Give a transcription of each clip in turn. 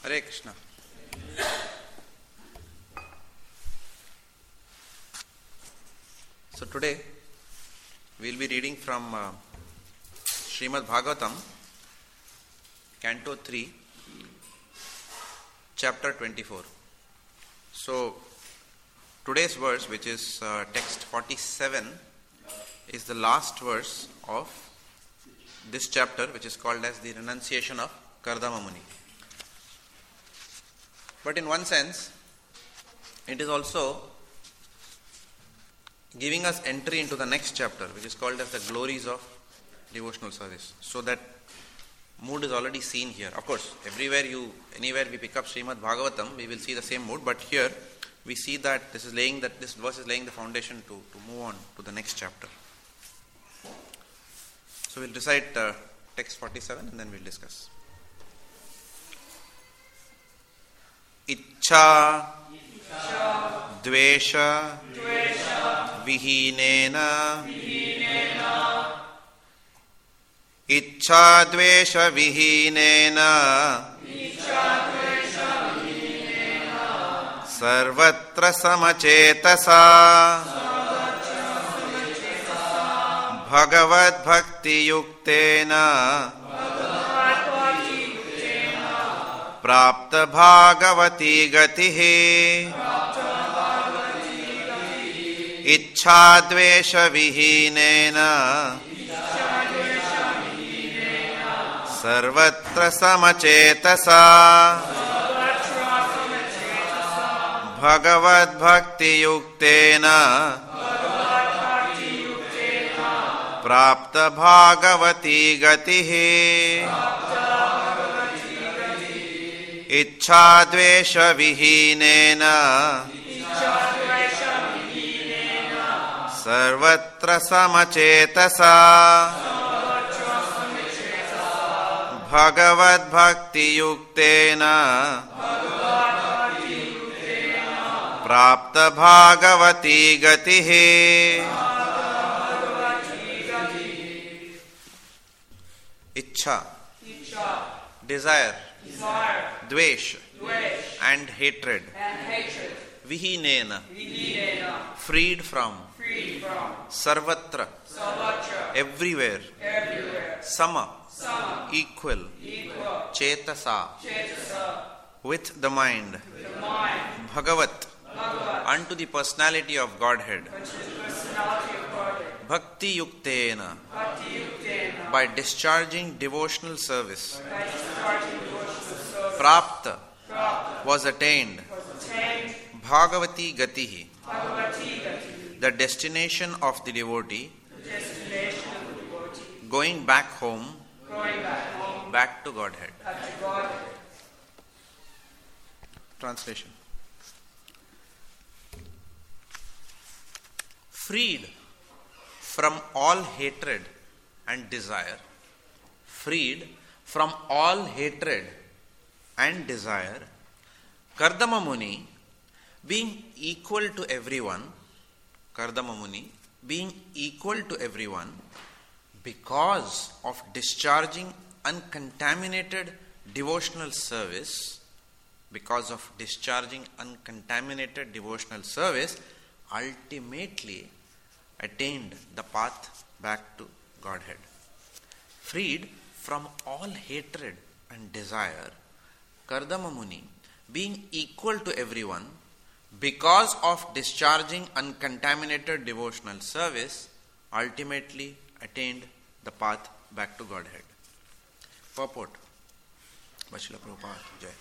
Hare Krishna. So today we will be reading from Srimad Bhagavatam, Canto 3, Chapter 24. So today's verse, which is text 47, is the last verse of this chapter, which is called as the renunciation of Kardama Muni. But in one sense, it is also giving us entry into the next chapter, which is called as the glories of devotional service. So that mood is already seen here. Of course, anywhere we pick up Srimad Bhagavatam, we will see the same mood. But here we see that this verse is laying the foundation to move on to the next chapter. So we'll recite text 47 and then we'll discuss. Ichcha dvesha vihinena Ichcha dvesha vihinena Sarvatra samacetasa Bhagavad bhakti yuktena Prapta bhagavati gatihi Ichcha dvesha vihinena Sarvatra samacetasa Bhagavad bhakti yuktena Prapta bhagavati gatihi Ichcha dvesha vihinena Sarvatra samacetasa Bhagavad bhakti yuktena Prapta bhagavati gatihi Ichcha, desire, dvesh, and hatred, vihinena, freed from, sarvatra, everywhere, sama, equal, chetasa, with the mind, bhagavat, unto the personality of Godhead, bhakti yuktena, by discharging devotional service, prapta, was attained, bhagavati gatihi, the destination of the devotee, going back home, back to Godhead. Translation. Freed from all hatred and desire, Kardama Muni, being equal to everyone, because of discharging uncontaminated devotional service, ultimately attained the path back to Godhead. Freed from all hatred and desire, Kardama Muni, being equal to everyone, because of discharging uncontaminated devotional service, ultimately attained the path back to Godhead. Purport. Srila Prabhupada Jai.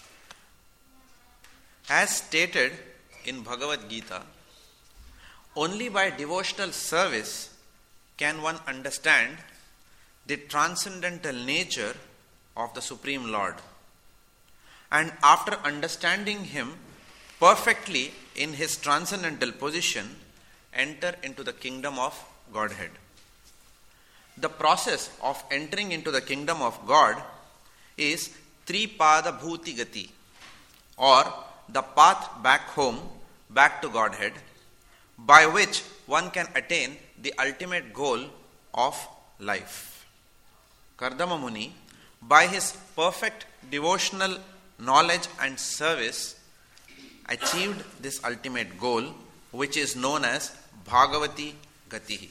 As stated in Bhagavad Gita, only by devotional service can one understand the transcendental nature of the Supreme Lord. And after understanding Him perfectly in His transcendental position, enter into the kingdom of Godhead. The process of entering into the kingdom of God is Tripada Bhuti Gati, or the path back home, back to Godhead, by which one can attain the ultimate goal of life. Kardama Muni, by his perfect devotional knowledge and service achieved this ultimate goal, which is known as Bhagavati Gatihi.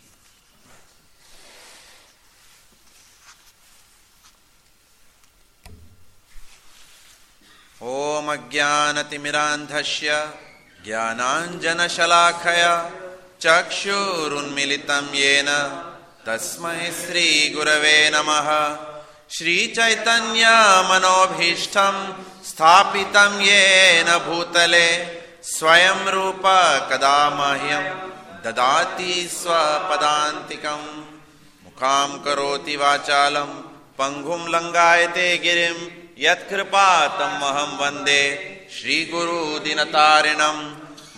Om Ajnanatimirandhasya Jnananjanashalakaya Chakshurunmilitam Yena Tasmai Sri Gurave Namaha Shri Chaitanya Manobhishtam Sthapitam Yena Bhutale Swayam Rupa Kadamahyam Dadati Swapadantikam Mukham Karoti Vachalam Pangum Langayate Girim Yatkripatam Maham Vande Shri Guru Dinatarinam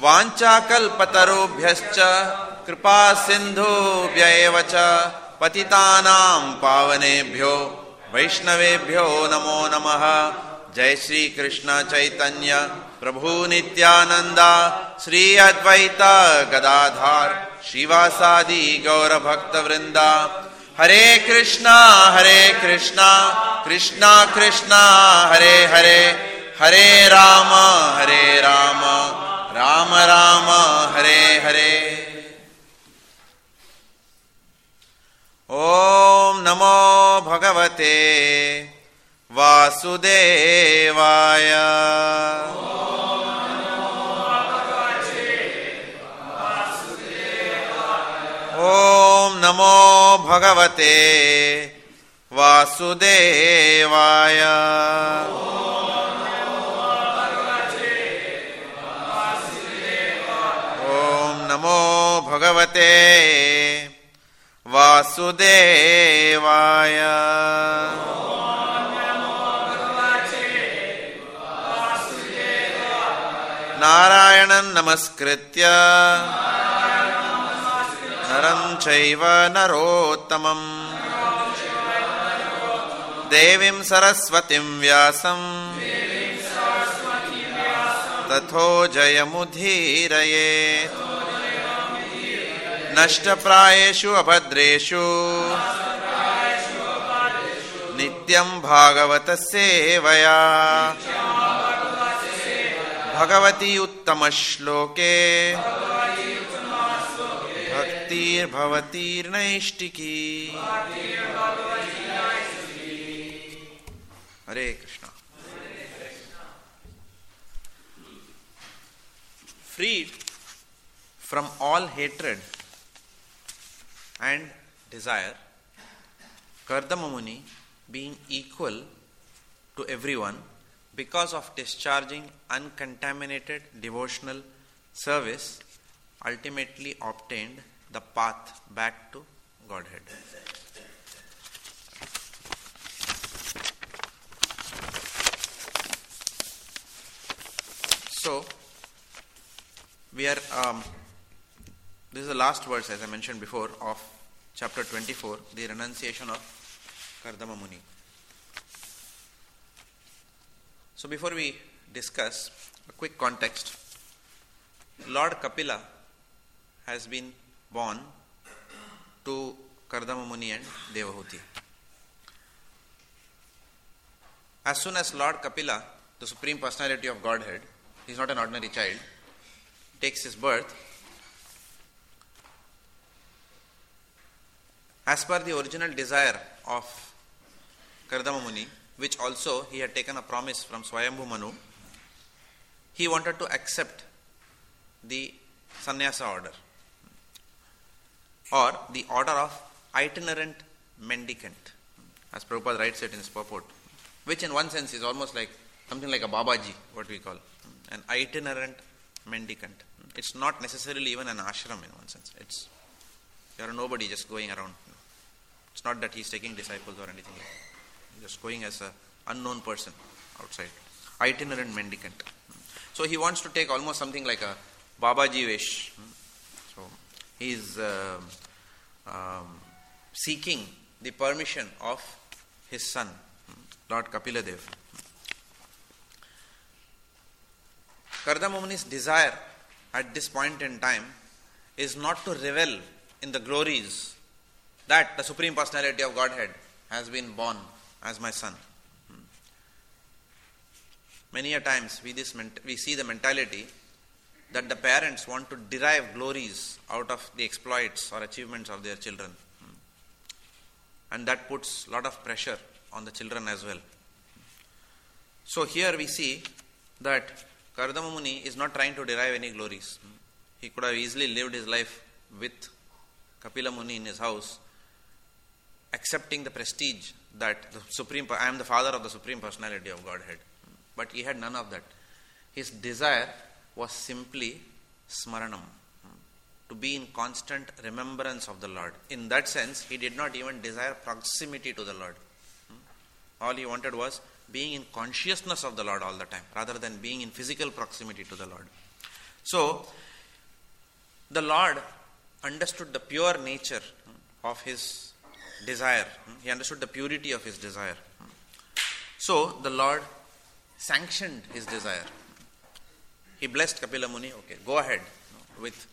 Vanchakalpatarubhyascha Kripa Sindhu Vyayevacha Patitanam Pavanebhyo Vaishnavebhyo Namo Namaha Jai Shri Krishna Chaitanya Prabhu Nityananda Sri Advaita Gadadhar Shivasadi Gaura Bhakta Vrinda Hare Krishna Krishna Krishna Hare Hare Hare Rama Rama Rama Hare Hare Om Namo Bhagavate Vasudevaya Om Namo Bhagavate Vasudevaya Om Namo Bhagavate Vasudevaya Narayanan Namaskritya Naram Chaiva Narottamam Devim Saraswatim Vyasam Tatho Jayamudhiraye Nashtaprayeshu Abhadreshu Nityam Bhagavata Sevaya Bhagavati Uttama Shloke Bhaktir Bhavatir Naishtiki Hare Krishna. Freed from all hatred and desire, Kardama Muni, being equal to everyone because of discharging uncontaminated devotional service, ultimately obtained the path back to Godhead. So, we are, this is the last verse, as I mentioned before, of chapter 24, the renunciation of Kardama Muni. So, before we discuss, a quick context. Lord Kapila has been born to Kardama Muni and Devahuti. As soon as Lord Kapila, the Supreme Personality of Godhead, he is not an ordinary child, takes his birth, as per the original desire of Kardama Muni, which also he had taken a promise from Swayambhu Manu, he wanted to accept the sannyasa order, or the order of itinerant mendicant, as Prabhupada writes it in his purport, which in one sense is almost like something like a Babaji, what we call an itinerant mendicant. It's not necessarily even an ashram in one sense. It's, you are nobody just going around. It's not that he's taking disciples or anything like that. He's just going as an unknown person outside. Itinerant mendicant. So he wants to take almost something like a Babaji wish. So he is seeking the permission of his son, Lord Kapila Dev. Kardama Muni's desire at this point in time is not to revel in the glories that the Supreme Personality of Godhead has been born as my son. Many a times we see the mentality that the parents want to derive glories out of the exploits or achievements of their children. And that puts a lot of pressure on the children as well. So here we see that Kardama Muni is not trying to derive any glories. He could have easily lived his life with Kapila Muni in his house, accepting the prestige that I am the father of the Supreme Personality of Godhead. But he had none of that. His desire was simply smaranam, to be in constant remembrance of the Lord. In that sense, he did not even desire proximity to the Lord. All he wanted was being in consciousness of the Lord all the time, rather than being in physical proximity to the Lord. So, the Lord understood the pure nature of his desire. He understood the purity of his desire. So, the Lord sanctioned his desire. He blessed Kapila Muni, okay, go ahead with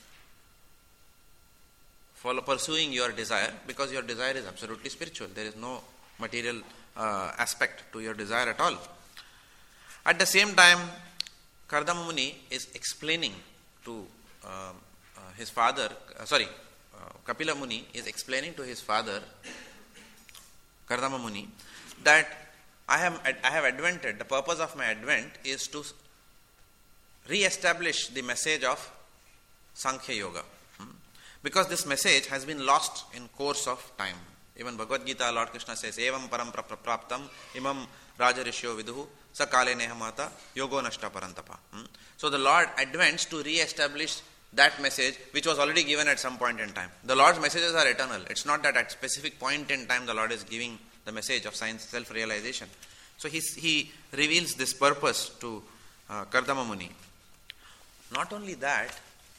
pursuing your desire, because your desire is absolutely spiritual. There is no material aspect to your desire at all. At the same time, Kardama Muni is explaining to his father, Kapila Muni is explaining to his father, Kardama Muni, that I have advented, the purpose of my advent is to re-establish the message of Sankhya Yoga. Because this message has been lost in course of time. Even Bhagavad Gita, Lord Krishna says, Evam param praptam imam rajarishyo viduhu sakale nehamata yogo nashta parantapa. So the Lord advents to re-establish that message which was already given at some point in time. The Lord's messages are eternal. It's not that at specific point in time the Lord is giving the message of science, self-realization. So he reveals this purpose to Kardama Muni. Not only that,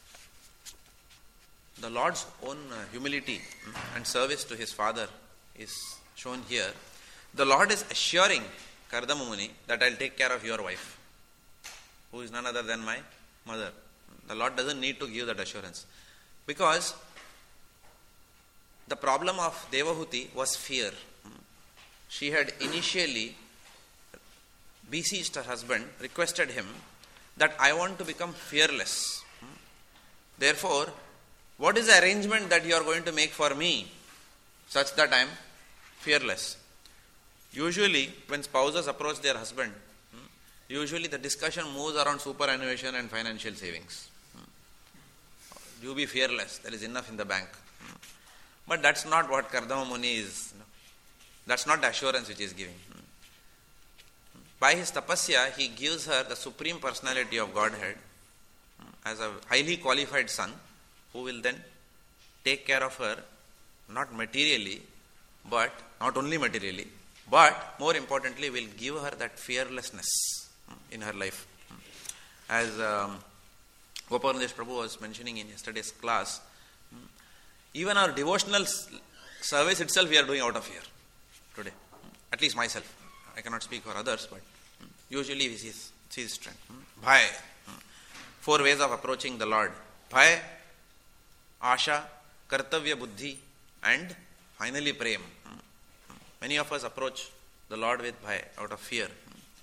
the Lord's own humility and service to his father is shown here. The Lord is assuring Kardama Muni that I'll take care of your wife, who is none other than my mother. The Lord doesn't need to give that assurance, because the problem of Devahuti was fear. She had initially beseeched her husband, requested him that I want to become fearless. Therefore, what is the arrangement that you are going to make for me such that I am fearless? Usually, when spouses approach their husband, usually the discussion moves around superannuation and financial savings. You be fearless, there is enough in the bank. But that's not what Kardama Muni is. That's not the assurance which he is giving. By his tapasya, he gives her the Supreme Personality of Godhead as a highly qualified son, who will then take care of her, not materially, but not only materially, but more importantly will give her that fearlessness in her life. As Gopaladesh Prabhu was mentioning in yesterday's class, even our devotional service itself we are doing out of fear today. At least myself. I cannot speak for others, but usually we see this trend. Bhai. 4 ways of approaching the Lord. Bhai, Asha, Kartavya Buddhi, and finally Prem. Many of us approach the Lord with bhai, out of fear.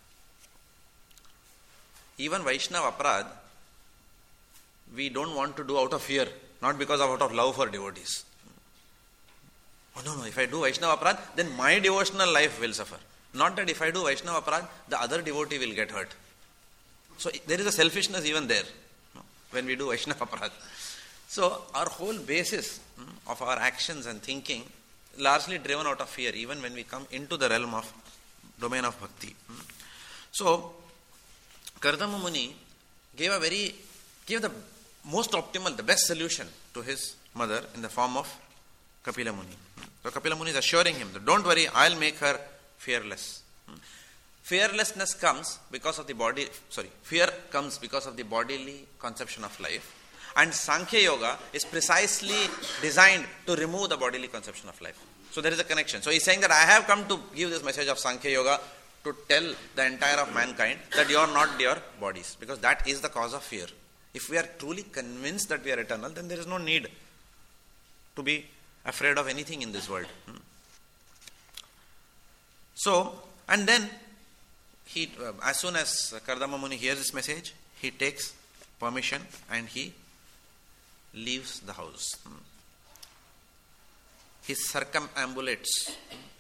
Even Vaishnava Aparadh, we don't want to do out of fear, not because of out of love for devotees. Oh no, if I do Vaishnava Aparadh, then my devotional life will suffer. Not that if I do Vaishnava Aparadh, the other devotee will get hurt. So there is a selfishness even there when we do Vaishnava Aparadh. So our whole basis of our actions and thinking largely driven out of fear, even when we come into the realm of domain of bhakti. So Kardama Muni gave the most optimal, the best solution to his mother in the form of Kapila Muni. So Kapila Muni is assuring him that don't worry, I'll make her fearless. Fearlessness comes because of the fear comes because of the bodily conception of life. And Sankhya Yoga is precisely designed to remove the bodily conception of life. So there is a connection. So he is saying that I have come to give this message of Sankhya Yoga to tell the entire of mankind that you are not your bodies, because that is the cause of fear. If we are truly convinced that we are eternal, then there is no need to be afraid of anything in this world. So, and then as soon as Kardama Muni hears this message, he takes permission and he leaves the house. He circumambulates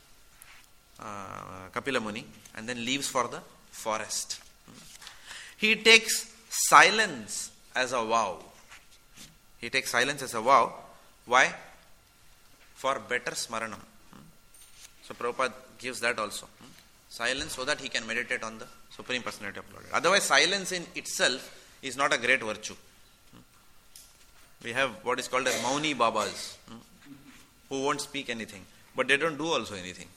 Kapila Muni and then leaves for the forest. He takes silence as a vow. He takes silence as a vow. Why? For better smaranam. So Prabhupada gives that also. Silence so that he can meditate on the Supreme Personality of Godhead. Otherwise, silence in itself is not a great virtue. We have what is called as Mauni Babas, who won't speak anything, but they don't do also anything.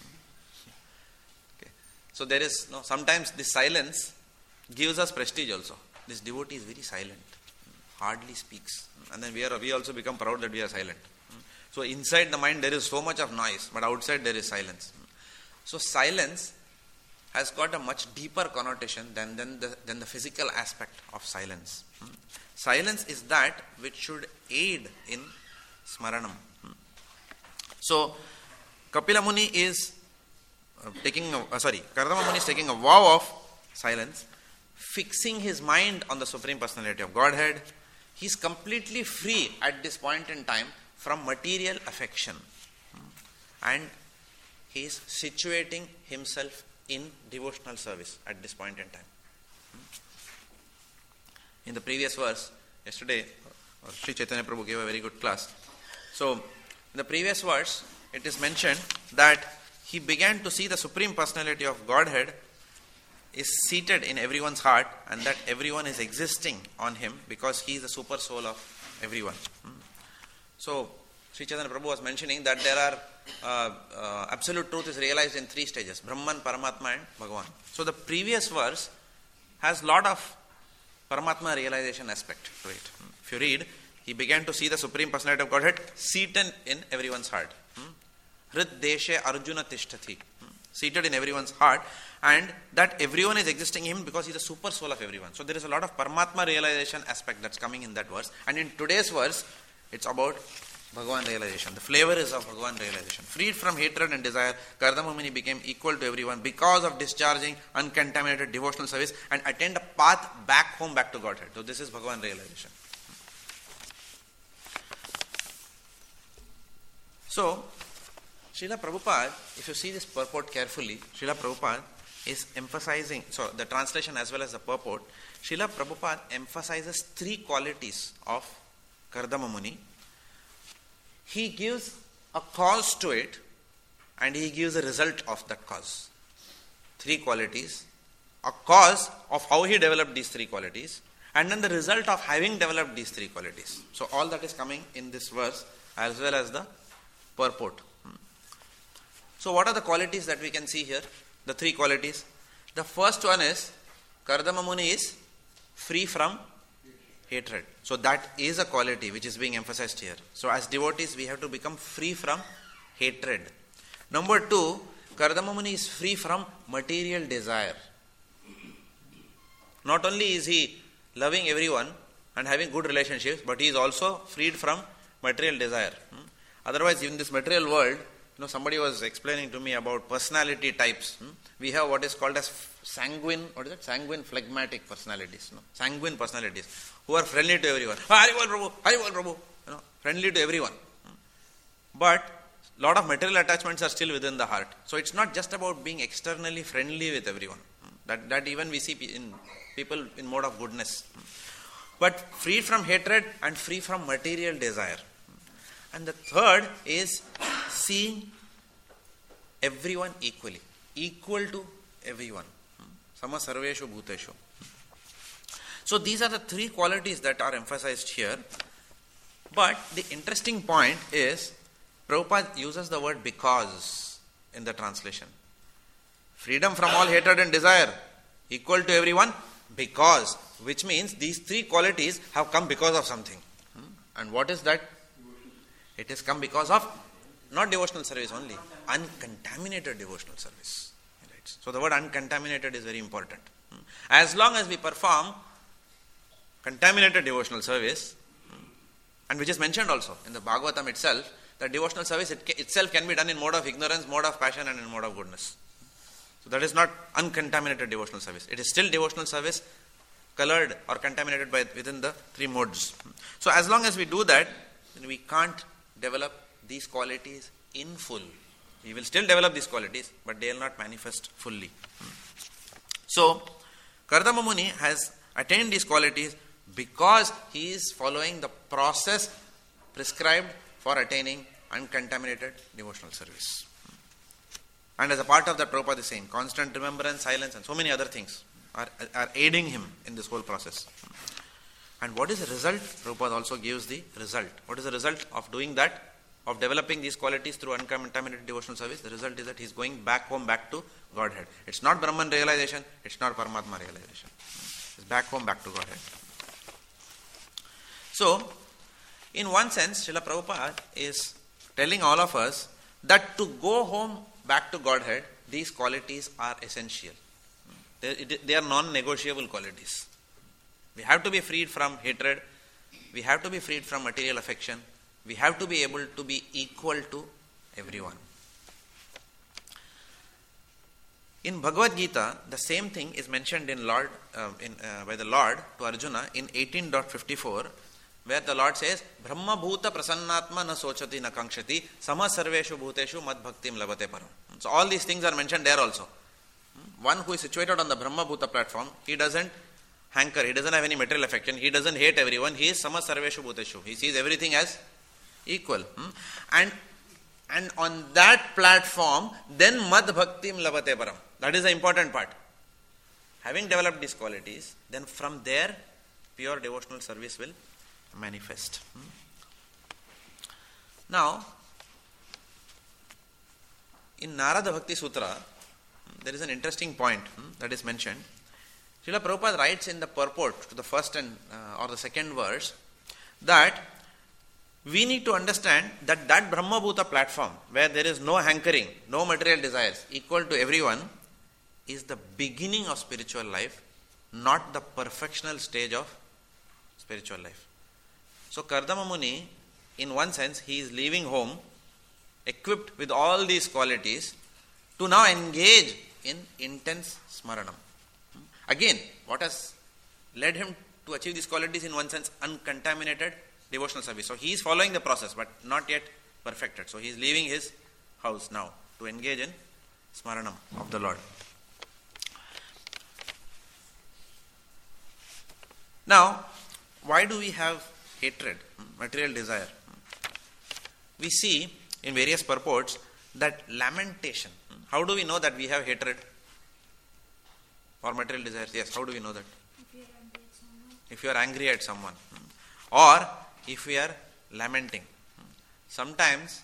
Okay. So there is, sometimes this silence gives us prestige also. This devotee is very silent, hardly speaks. And then we also become proud that we are silent. So inside the mind there is so much of noise, but outside there is silence. So silence has got a much deeper connotation than the physical aspect of silence. Silence is that which should aid in smaranam. So Kapila Muni is Kardama Muni is taking a vow of silence, fixing his mind on the Supreme Personality of Godhead. He is completely free at this point in time from material affection, and he is situating himself in devotional service at this point in time. In the previous verse, yesterday, Sri Chaitanya Prabhu gave a very good class. So, in the previous verse, it is mentioned that he began to see the Supreme Personality of Godhead is seated in everyone's heart, and that everyone is existing on him because he is the super soul of everyone. So, Sri Chaitanya Prabhu was mentioning that there are absolute truth is realized in 3 stages: Brahman, Paramatma and Bhagavan. So the previous verse has lot of Paramatma realization aspect to it. If you read, he began to see the Supreme Personality of Godhead seated in everyone's heart. Hrid Deshe Arjuna Tishtati. Seated in everyone's heart, and that everyone is existing in him because he is the super soul of everyone. So there is a lot of Paramatma realization aspect that's coming in that verse. And in today's verse, it's about Bhagavan realization. The flavor is of Bhagavan realization. Freed from hatred and desire, Kardama Muni became equal to everyone because of discharging uncontaminated devotional service and attained a path back home, back to Godhead. So this is Bhagavan realization. So, Srila Prabhupada, if you see this purport carefully, Srila Prabhupada is emphasizing, so the translation as well as the purport, Srila Prabhupada emphasizes 3 qualities of Kardama Muni. He gives a cause to it and he gives a result of that cause. 3 qualities, a cause of how he developed these 3 qualities, and then the result of having developed these 3 qualities. So all that is coming in this verse as well as the purport. So what are the qualities that we can see here? The 3 qualities. The first one is Kardama Muni is free from hatred. So that is a quality which is being emphasized here. So as devotees we have to become free from hatred. Number 2, Kardama Muni is free from material desire. Not only is he loving everyone and having good relationships, but he is also freed from material desire. Otherwise, in this material world, somebody was explaining to me about personality types. We have what is called as sanguine phlegmatic personalities. Sanguine personalities who are friendly to everyone. Haribol Prabhu, friendly to everyone. But lot of material attachments are still within the heart. So it's not just about being externally friendly with everyone. That even we see in people in mode of goodness. But free from hatred and free from material desire. And the third is seeing everyone equally. Equal to everyone. Sama sarveshu bhuteshu. So these are the 3 qualities that are emphasized here. But the interesting point is, Prabhupada uses the word because in the translation. Freedom from all hatred and desire, equal to everyone, because, which means these 3 qualities have come because of something. And what is that? It has come because of not devotional service only, uncontaminated devotional service. Right? So the word uncontaminated is very important. As long as we perform contaminated devotional service, and which is mentioned also in the Bhagavatam itself, that devotional service itself can be done in mode of ignorance, mode of passion and in mode of goodness. So that is not uncontaminated devotional service. It is still devotional service, colored or contaminated by within the three modes. So as long as we do that, then we can't develop these qualities in full. We will still develop these qualities, but they will not manifest fully. So Kardama Muni has attained these qualities because he is following the process prescribed for attaining uncontaminated devotional service. And as a part of that, Prabhupada is saying, constant remembrance, silence, and so many other things are aiding him in this whole process. And what is the result? Prabhupada also gives the result. What is the result of doing that? Of developing these qualities through uncontaminated devotional service? The result is that he is going back home, back to Godhead. It's not Brahman realization, it's not Paramatma realization. It's back home, back to Godhead. So, in one sense, Srila Prabhupada is telling all of us that to go home back to Godhead, these qualities are essential. They are non-negotiable qualities. We have to be freed from hatred. We have to be freed from material affection. We have to be able to be equal to everyone. In Bhagavad Gita, the same thing is mentioned in by the Lord to Arjuna in 18.54, where the Lord says, Brahma bhuta prasannatma na sochati na kankshati sama sarveshu bhuteshu mad bhaktim labate param. So all these things are mentioned there also. One who is situated on the Brahma bhuta platform, he doesn't hanker, he doesn't have any material affection, he doesn't hate everyone, he is sama sarveshu bhuteshu. He sees everything as equal. And on that platform, then mad bhaktim labate param. That is the important part. Having developed these qualities, then from there, pure devotional service will manifest. Now, in Narada Bhakti Sutra, there is an interesting point that is mentioned. Srila Prabhupada writes in the purport to the first or the second verse that we need to understand that Brahma Bhuta platform, where there is no hankering, no material desires, equal to everyone, is the beginning of spiritual life, not the perfectional stage of spiritual life. So Kardama Muni, in one sense, he is leaving home equipped with all these qualities to now engage in intense smaranam. Again, what has led him to achieve these qualities? In one sense, uncontaminated devotional service. So he is following the process, but not yet perfected. So he is leaving his house now to engage in smaranam of the Lord. Now, why do we have hatred, material desire? We see in various purports that lamentation. How do we know that we have hatred or material desires? Yes, how do we know that? If you are angry at someone. Or if we are lamenting. Sometimes,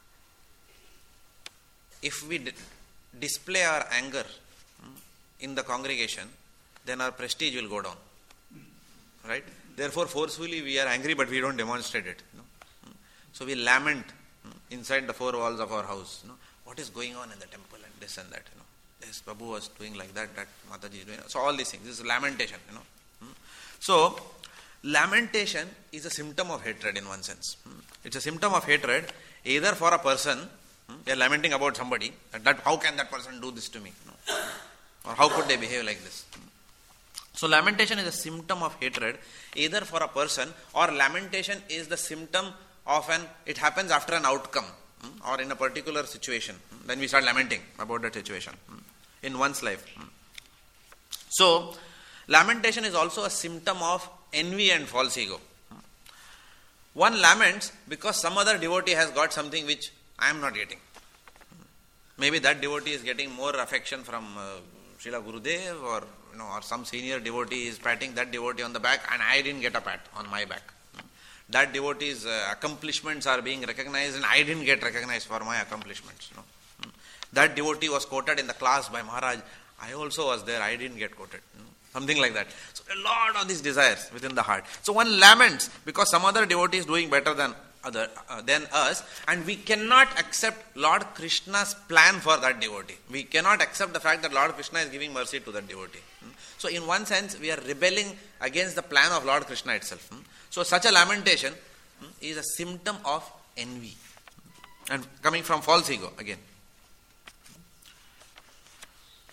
if we display our anger in the congregation, then our prestige will go down. Right? Therefore, forcefully we are angry, but we don't demonstrate it. So we lament inside the four walls of our house. What is going on in the temple and this and that. This Prabhu was doing like that Mataji is doing. So all these things. This is lamentation. So lamentation is a symptom of hatred in one sense. It's a symptom of hatred either for a person, they are lamenting about somebody, that how can that person do this to me? Or how could they behave like this? So lamentation is a symptom of hatred either for a person, or lamentation is the symptom of it happens after an outcome or in a particular situation. Then we start lamenting about that situation in one's life. So lamentation is also a symptom of envy and false ego. One laments because some other devotee has got something which I am not getting. Maybe that devotee is getting more affection from Srila Gurudev, or or some senior devotee is patting that devotee on the back and I didn't get a pat on my back. That devotee's accomplishments are being recognized and I didn't get recognized for my accomplishments. That devotee was quoted in the class by Maharaj. I also was there. I didn't get quoted. Something like that. So a lot of these desires within the heart. So one laments because some other devotee is doing better than us, and we cannot accept Lord Krishna's plan for that devotee. We cannot accept the fact that Lord Krishna is giving mercy to that devotee. So in one sense, we are rebelling against the plan of Lord Krishna itself. So such a lamentation is a symptom of envy and coming from false ego again.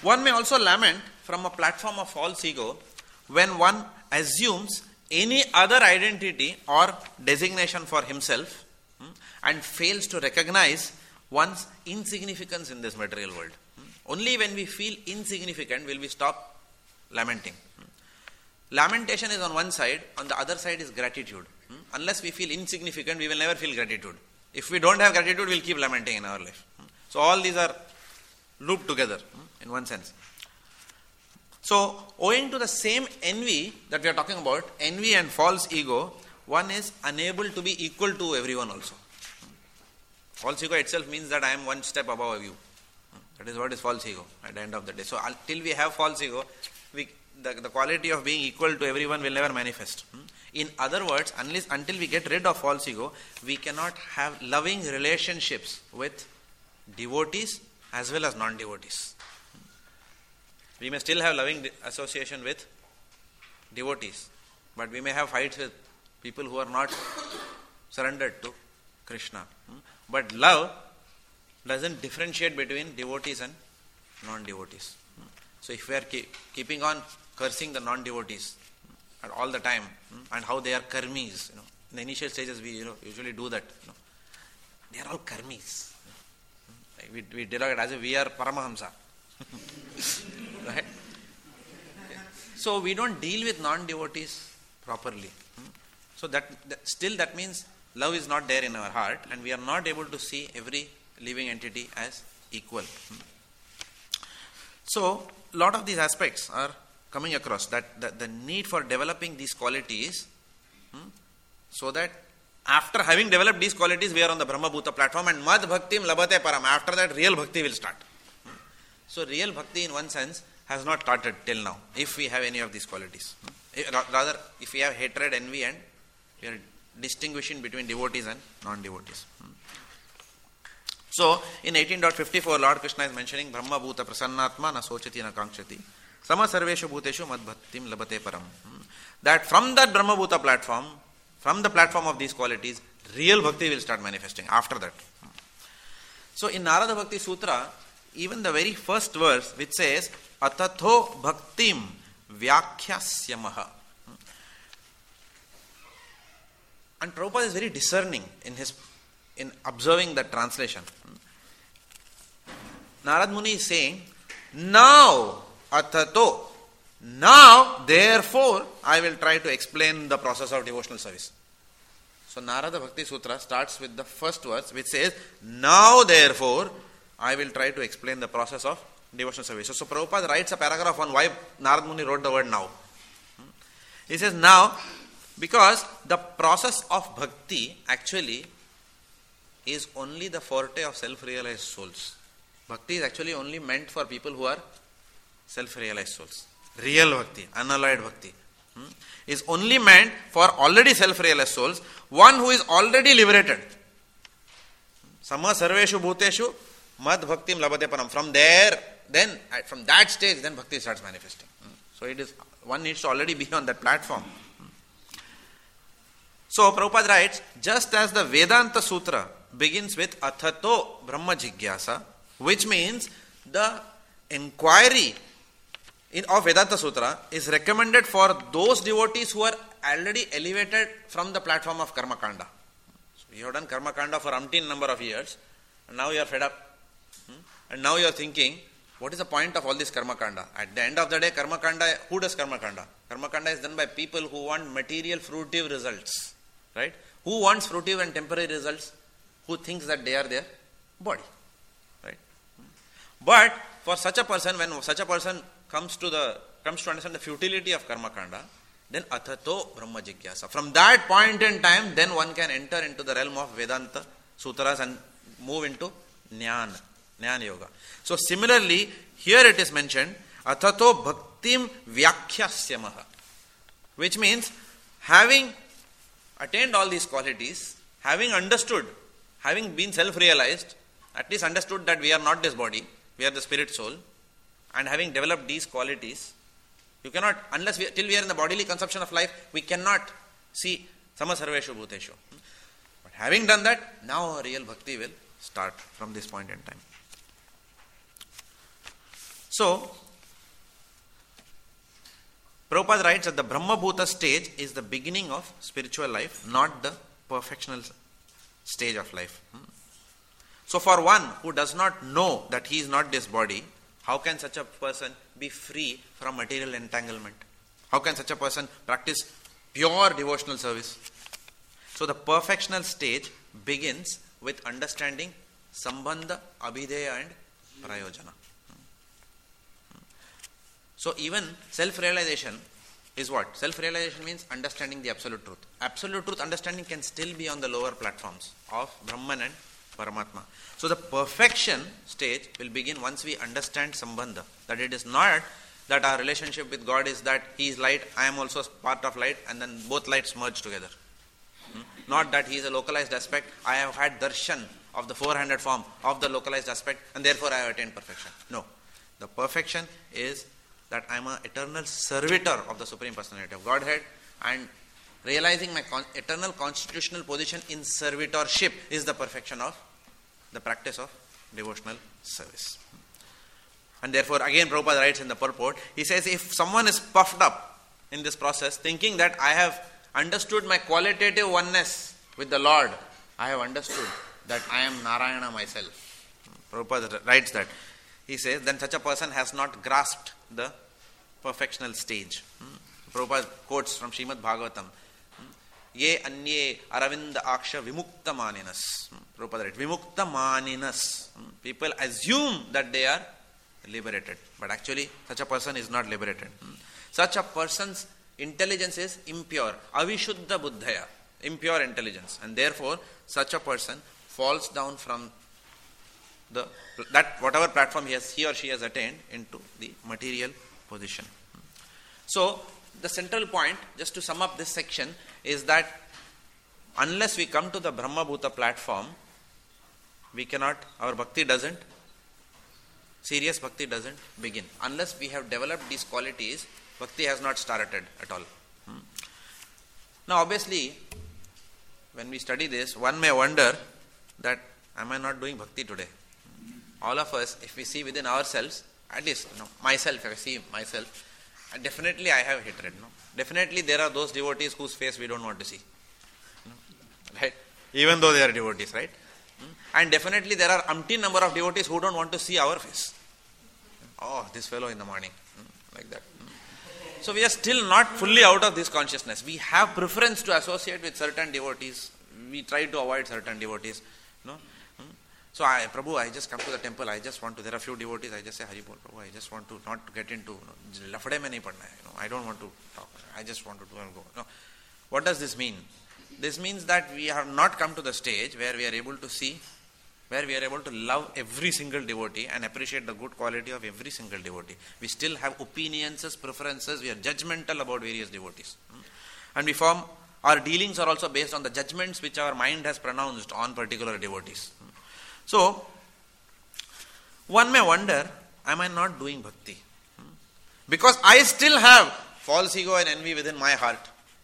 One may also lament from a platform of false ego when one assumes any other identity or designation for himself and fails to recognize one's insignificance in this material world. Only when we feel insignificant will we stop lamenting. Lamentation is on one side, on the other side is gratitude. Unless we feel insignificant, we will never feel gratitude. If we don't have gratitude, we will keep lamenting in our life. So all these are looped together in one sense. So, owing to the same envy that we are talking about, envy and false ego, one is unable to be equal to everyone also. False ego itself means that I am one step above you. That is what is false ego at the end of the day. So, till we have false ego, the quality of being equal to everyone will never manifest. In other words, until we get rid of false ego, we cannot have loving relationships with devotees as well as non-devotees. We may still have loving association with devotees, but we may have fights with people who are not surrendered to Krishna. But love doesn't differentiate between devotees and non-devotees. So if we are keeping on cursing the non-devotees all the time, and how they are karmis, in the initial stages we usually do that. They are all karmis. We dialogue it as if we are Paramahamsa. Right? So we don't deal with non-devotees properly. So that means love is not there in our heart, and we are not able to see every living entity as equal. So a lot of these aspects are coming across, that the need for developing these qualities, so that after having developed these qualities, we are on the Brahma Bhuta platform, and Mad Bhaktim Labate Param. After that, real bhakti will start. So real bhakti in one sense has not started till now, if we have any of these qualities. Rather, if we have hatred, envy, and we are distinguishing between devotees and non-devotees. So, in 18.54, Lord Krishna is mentioning Brahma Bhuta Prasannatma na sochati na kankshati sama sarveshu bhuteshu mad bhaktim labate param. That from that Brahma Bhuta platform, from the platform of these qualities, real bhakti will start manifesting after that. So, in Narada Bhakti Sutra, even the very first verse which says Atatho Bhaktim Vyakhyasya. And Prabhupada is very discerning in observing that translation. Narad Muni is saying, now Atato, now therefore I will try to explain the process of devotional service. So Narada Bhakti Sutra starts with the first verse which says, now therefore I will try to explain the process of devotional service. So Prabhupada writes a paragraph on why Narad Muni wrote the word now. He says now, because the process of bhakti actually is only the forte of self-realized souls. Bhakti is actually only meant for people who are self-realized souls. Real bhakti, unalloyed bhakti, is only meant for already self-realized souls, one who is already liberated. Sama sarveshu bhuteshu mad bhaktim labate param. From there, then from that stage, then bhakti starts manifesting. So it is, one needs to already be on that platform. So Prabhupada writes, just as the Vedanta Sutra begins with Athato Brahma Jigyasa, which means the inquiry of Vedanta Sutra is recommended for those devotees who are already elevated from the platform of Karma Kanda. So you have done Karma Kanda for umpteen number of years, and now you are fed up. And now you are thinking, what is the point of all this Karma Kanda? At the end of the day, Karma Kanda, who does Karma Kanda? Karma Kanda is done by people who want material fruitive results. Right? Who wants fruitive and temporary results? Who thinks that they are their body? Right? But for such a person, when such a person comes to understand the futility of Karma Kanda, then Athato Brahma Jigyasa. From that point in time, then one can enter into the realm of Vedanta Sutras and move into Jnana Yoga. So similarly, here it is mentioned, Athato Bhaktim Vyakhyasya, which means having attained all these qualities, having understood, having been self-realized, at least understood that we are not this body, we are the spirit soul, and having developed these qualities, you cannot, till we are in the bodily conception of life, we cannot see Sama Sarveshu Bhuteshu. But having done that, now real bhakti will start from this point in time. So, Prabhupada writes that the Brahma Bhuta stage is the beginning of spiritual life, not the perfectional stage of life. So for one who does not know that he is not this body, how can such a person be free from material entanglement? How can such a person practice pure devotional service? So the perfectional stage begins with understanding Sambandha, Abhideya and Prayojana. So even self-realization is what? Self-realization means understanding the absolute truth. Absolute truth understanding can still be on the lower platforms of Brahman and Paramatma. So the perfection stage will begin once we understand Sambandha. That it is not that our relationship with God is that He is light, I am also part of light, and then both lights merge together. Not that He is a localized aspect, I have had darshan of the 400 form of the localized aspect and therefore I have attained perfection. No. The perfection is that I am an eternal servitor of the Supreme Personality of Godhead, and realizing my eternal constitutional position in servitorship is the perfection of the practice of devotional service. And therefore, again Prabhupada writes in the purport, he says, if someone is puffed up in this process, thinking that I have understood my qualitative oneness with the Lord, I have understood that I am Narayana myself. Prabhupada writes that. He says, then such a person has not grasped the perfectional stage. Prabhupada quotes from Srimad Bhagavatam, Ye anye aravinda aksha vimukta maninas. Prabhupada writes, vimukta maninas. People assume that they are liberated, but actually such a person is not liberated. Such a person's intelligence is impure, avishuddha buddhaya, impure intelligence, and therefore such a person falls down from that whatever platform he or she has attained into the material position. So the central point, just to sum up this section, is that unless we come to the Brahma Bhuta platform, we cannot, our bhakti doesn't, serious bhakti doesn't begin. Unless we have developed these qualities, bhakti has not started at all. Now obviously, when we study this, one may wonder that, am I not doing bhakti today? All of us, if we see within ourselves, at least myself, if I see myself, definitely I have hatred. Definitely there are those devotees whose face we don't want to see. Right? Even though they are devotees, right? And definitely there are umpteen number of devotees who don't want to see our face. Oh, this fellow in the morning. Like that. So we are still not fully out of this consciousness. We have preference to associate with certain devotees. We try to avoid certain devotees. So Prabhu, I just come to the temple, I just want to, there are few devotees, I just say, Hari Bol, Prabhu, I just want to not to get into, lafade mein nahi padna hai, I don't want to talk, I just want to do and go. No. What does this mean? This means that we have not come to the stage where we are able to see, where we are able to love every single devotee and appreciate the good quality of every single devotee. We still have opinions, preferences, we are judgmental about various devotees. And we form, our dealings are also based on the judgments which our mind has pronounced on particular devotees. So, one may wonder, am I not doing bhakti? Because I still have false ego and envy within my heart.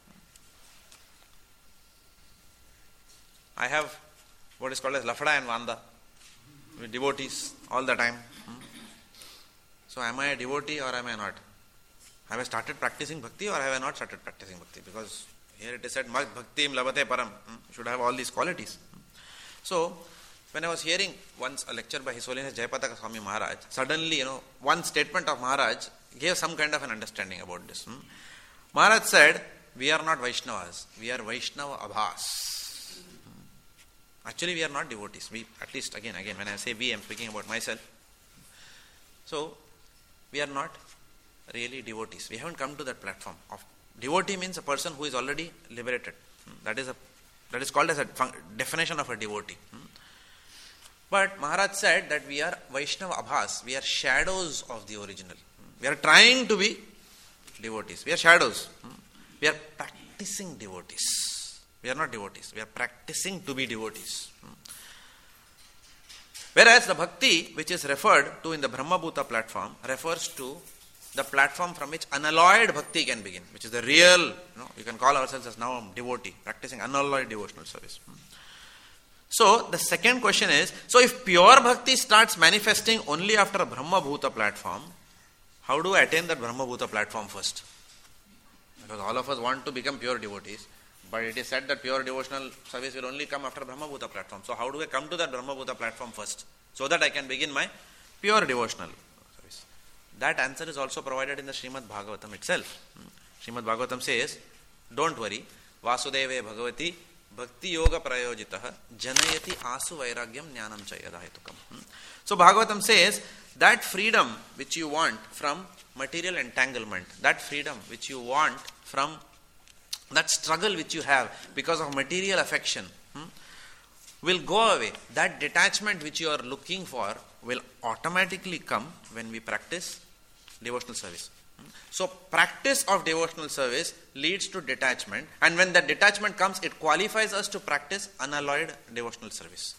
I have what is called as lafada and vanda with devotees all the time. So, am I a devotee or am I not? Have I started practicing bhakti or have I not started practicing bhakti? Because here it is said, Mad bhaktim labate param. You should have all these qualities. So, when I was hearing once a lecture by His Holiness Jayapataka Swami Maharaj, suddenly, one statement of Maharaj gave some kind of an understanding about this. Maharaj said, we are not Vaishnavas, we are Vaishnava Abhas. Actually, we are not devotees. We, at least again, when I say we, I am speaking about myself. So, we are not really devotees. We haven't come to that platform. Devotee means a person who is already liberated. That is called as a definition of a devotee. But Maharaj said that we are Vaishnava Abhas, we are shadows of the original. We are trying to be devotees. We are shadows. We are practicing devotees. We are not devotees. We are practicing to be devotees. Whereas the bhakti which is referred to in the Brahma Bhuta platform refers to the platform from which unalloyed bhakti can begin, which is the real, you can call ourselves as now a devotee, practicing unalloyed devotional service. So, the second question is, so if pure bhakti starts manifesting only after a Brahma Bhuta platform, how do I attain that Brahma Bhuta platform first? Because all of us want to become pure devotees, but it is said that pure devotional service will only come after Brahma Bhuta platform. So how do I come to that Brahma Bhuta platform first, so that I can begin my pure devotional service? That answer is also provided in the Srimad Bhagavatam itself. Srimad Bhagavatam says, don't worry, Vasudeve Bhagavati Bhakti Yoga Prayojitaha Janayati Asu Vairagyam Jnanam Chayada Hetukam. So Bhagavatam says, that freedom which you want from material entanglement, that freedom which you want from that struggle which you have because of material affection, will go away. That detachment which you are looking for will automatically come when we practice devotional service. So practice of devotional service leads to detachment, and when that detachment comes, it qualifies us to practice unalloyed devotional service.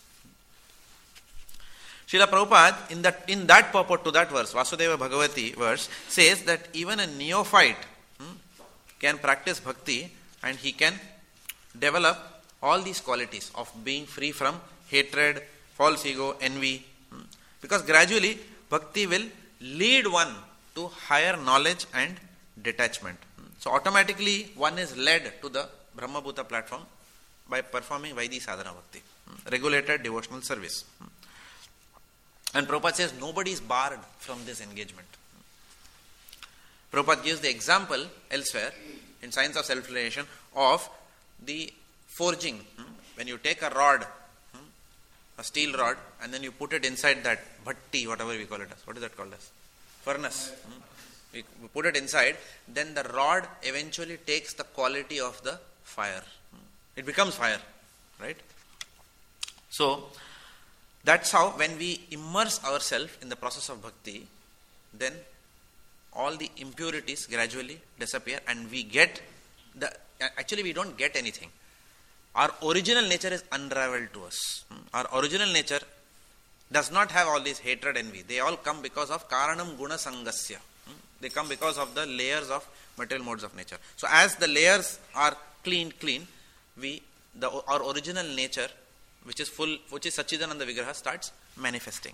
Srila Prabhupada in that purport to that verse, Vasudeva Bhagavati verse, says that even a neophyte can practice bhakti and he can develop all these qualities of being free from hatred, false ego, envy. Because gradually bhakti will lead one to higher knowledge and detachment. So automatically one is led to the Brahma Bhuta platform by performing Vaidhi Sadhana Bhakti, regulated devotional service. And Prabhupada says nobody is barred from this engagement. Prabhupada gives the example elsewhere in Science of Self-Realization of the forging. When you take a rod, a steel rod, and then you put it inside that bhatti, whatever we call it as. What is that called as? Furnace. We put it inside, then the rod eventually takes the quality of the fire. It becomes fire, right? So, that's how when we immerse ourselves in the process of bhakti, then all the impurities gradually disappear and we get actually we don't get anything. Our original nature is unraveled to us. Our original nature does not have all this hatred, envy. They all come because of karanam guna sangasya. They come because of the layers of material modes of nature. So as the layers are clean, our original nature, which is Sachidananda Vigraha, starts manifesting.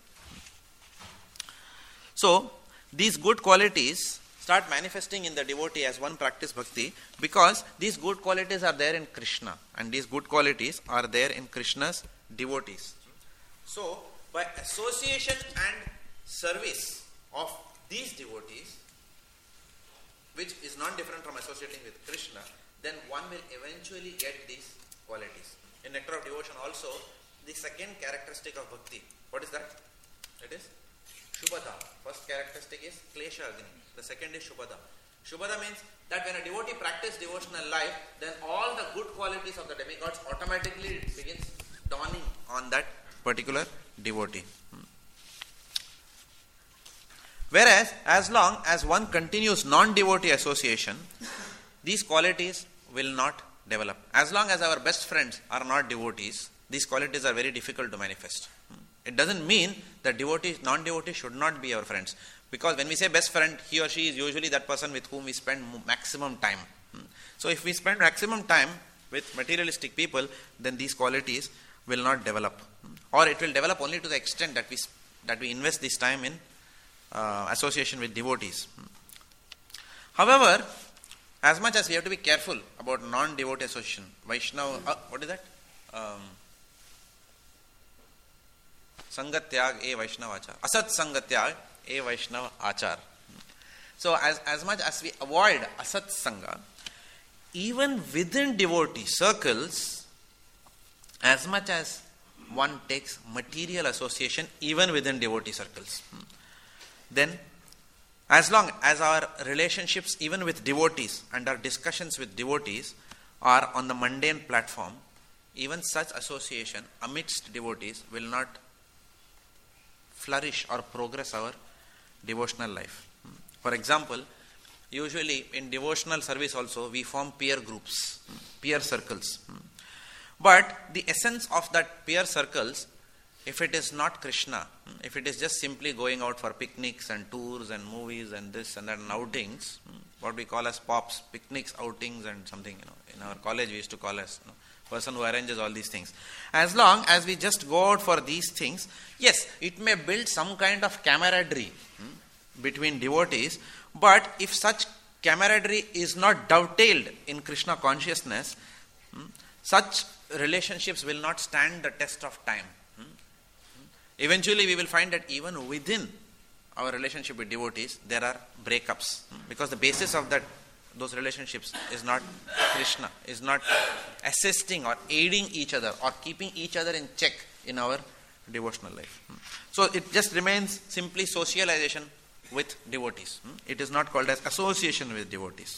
So these good qualities start manifesting in the devotee as one practice bhakti, because these good qualities are there in Krishna, and these good qualities are there in Krishna's devotees. So by association and service of these devotees, which is not different from associating with Krishna, then one will eventually get these qualities. In Nectar of Devotion also, the second characteristic of bhakti, what is that? It is Shubhada. First characteristic is Klesha Agni. The second is Shubhada. Shubhada means that when a devotee practices devotional life, then all the good qualities of the demigods automatically begins dawning on that particular devotee. Whereas, as long as one continues non-devotee association, these qualities will not develop. As long as our best friends are not devotees, these qualities are very difficult to manifest. It doesn't mean that non-devotees should not be our friends. Because when we say best friend, he or she is usually that person with whom we spend maximum time. So if we spend maximum time with materialistic people, then these qualities will not develop. Or it will develop only to the extent that we invest this time in association with devotees. However, as much as we have to be careful about non-devotee association, Vaishnava, what is that? Sangatyag e Vaishnava achar. Asat Sangatyag e Vaishnava achar. So as much as we avoid Asat Sangha, even within devotee circles, as much as one takes material association, even within devotee circles, then as long as our relationships even with devotees and our discussions with devotees are on the mundane platform, even such association amidst devotees will not flourish or progress our devotional life. For example, usually in devotional service also we form peer groups, peer circles. But the essence of that peer circles, if it is not Krishna, if it is just simply going out for picnics and tours and movies and this and that and outings, what we call as pops, picnics, outings and something, in our college we used to call as person who arranges all these things. As long as we just go out for these things, yes, it may build some kind of camaraderie, between devotees, but if such camaraderie is not dovetailed in Krishna consciousness, such relationships will not stand the test of time. Eventually we will find that even within our relationship with devotees, there are breakups, because the basis of those relationships is not Krishna, is not assisting or aiding each other or keeping each other in check in our devotional life. So it just remains simply socialization with devotees. It is not called as association with devotees.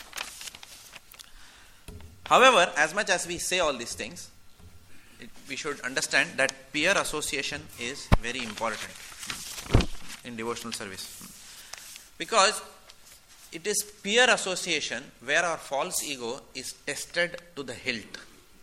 However, as much as we say all these things, we should understand that peer association is very important in devotional service. Because it is peer association where our false ego is tested to the hilt.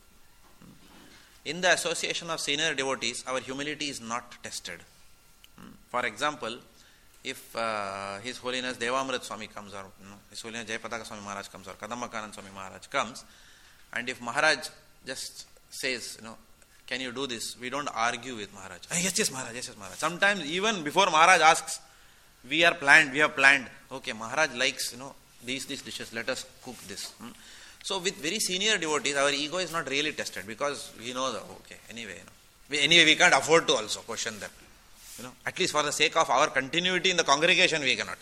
In the association of senior devotees, our humility is not tested. For example, if His Holiness Devamrit Swami comes, or His Holiness Jayapataka Swami Maharaj comes, or Kadambakanan Swami Maharaj comes, and if Maharaj just says, can you do this? We don't argue with Maharaj. Yes, Maharaj, yes, Maharaj. Sometimes even before Maharaj asks, we have planned. Okay, Maharaj likes, these dishes, let us cook this. So with very senior devotees, our ego is not really tested, because we know that, okay, anyway, we can't afford to also question them. At least for the sake of our continuity in the congregation, we cannot.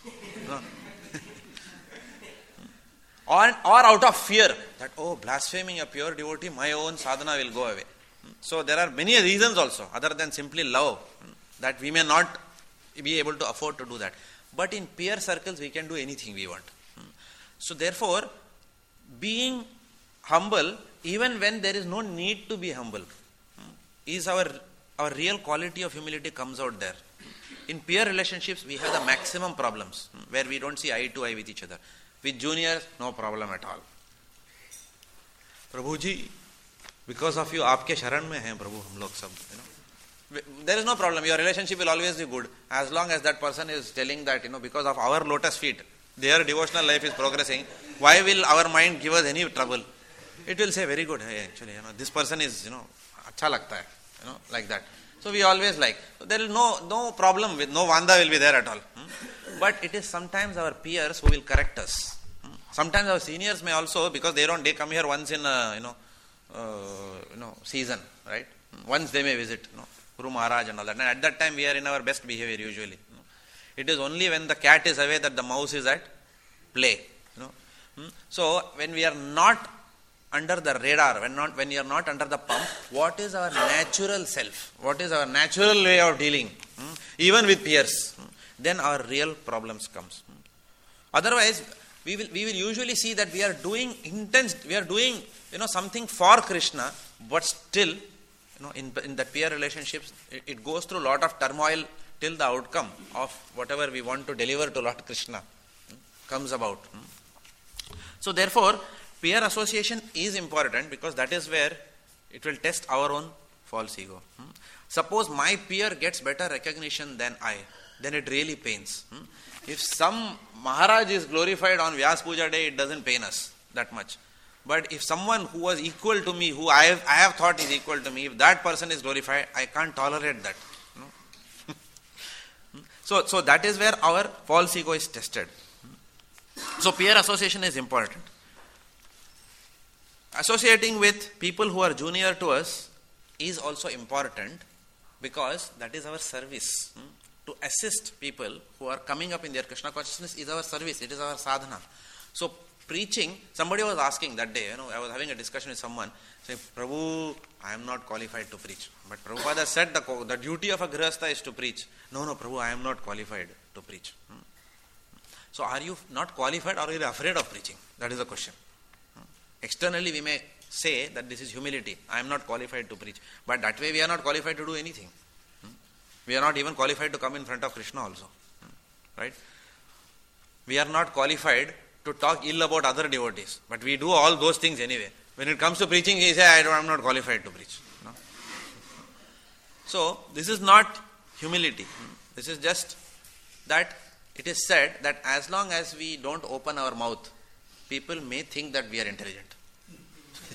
Or out of fear that, blaspheming a pure devotee, my own sadhana will go away. So there are many reasons also, other than simply love, that we may not be able to afford to do that. But in peer circles, we can do anything we want. So therefore, being humble, even when there is no need to be humble, is our real quality of humility comes out there. In peer relationships, we have the maximum problems, where we don't see eye to eye with each other. With juniors, no problem at all. Prabhuji, because of you, aapke sharan mein hain, Prabhu, hum log sab, There is no problem. Your relationship will always be good, as long as that person is telling that, because of our lotus feet, their devotional life is progressing. Why will our mind give us any trouble? It will say, very good. Hey, actually, this person is, acha lagta hai, like that. So we always like. So there is no problem with, no vanda will be there at all. But it is sometimes our peers who will correct us. Sometimes our seniors may also, because they come here once in a, season, right? Once they may visit, Guru Maharaj and all that. And at that time we are in our best behavior usually. It is only when the cat is away that the mouse is at play. So when we are not under the radar, when we are not under the pump, what is our natural self? What is our natural way of dealing? Even with peers. Then our real problems comes. Otherwise, we will usually see that we are doing something for Krishna, but still, in the peer relationships, it goes through a lot of turmoil till the outcome of whatever we want to deliver to Lord Krishna comes about. So therefore, peer association is important, because that is where it will test our own false ego. Suppose my peer gets better recognition than I, then it really pains. If some Maharaj is glorified on Vyas Puja day, it doesn't pain us that much. But if someone who was equal to me, who I have thought is equal to me, if that person is glorified, I can't tolerate that. So that is where our false ego is tested. So peer association is important. Associating with people who are junior to us is also important, because that is our service. To assist people who are coming up in their Krishna consciousness is our service, it is our sadhana. So preaching, somebody was asking that day, I was having a discussion with someone, saying, Prabhu, I am not qualified to preach. But Prabhupada said the duty of a grihastha is to preach. No, Prabhu, I am not qualified to preach. So are you not qualified, or are you afraid of preaching? That is the question. Externally we may say that this is humility, I am not qualified to preach. But that way we are not qualified to do anything. We are not even qualified to come in front of Krishna also. Right? We are not qualified to talk ill about other devotees. But we do all those things anyway. When it comes to preaching, we say, I am not qualified to preach. No? So, this is not humility. This is just that it is said that as long as we don't open our mouth, people may think that we are intelligent.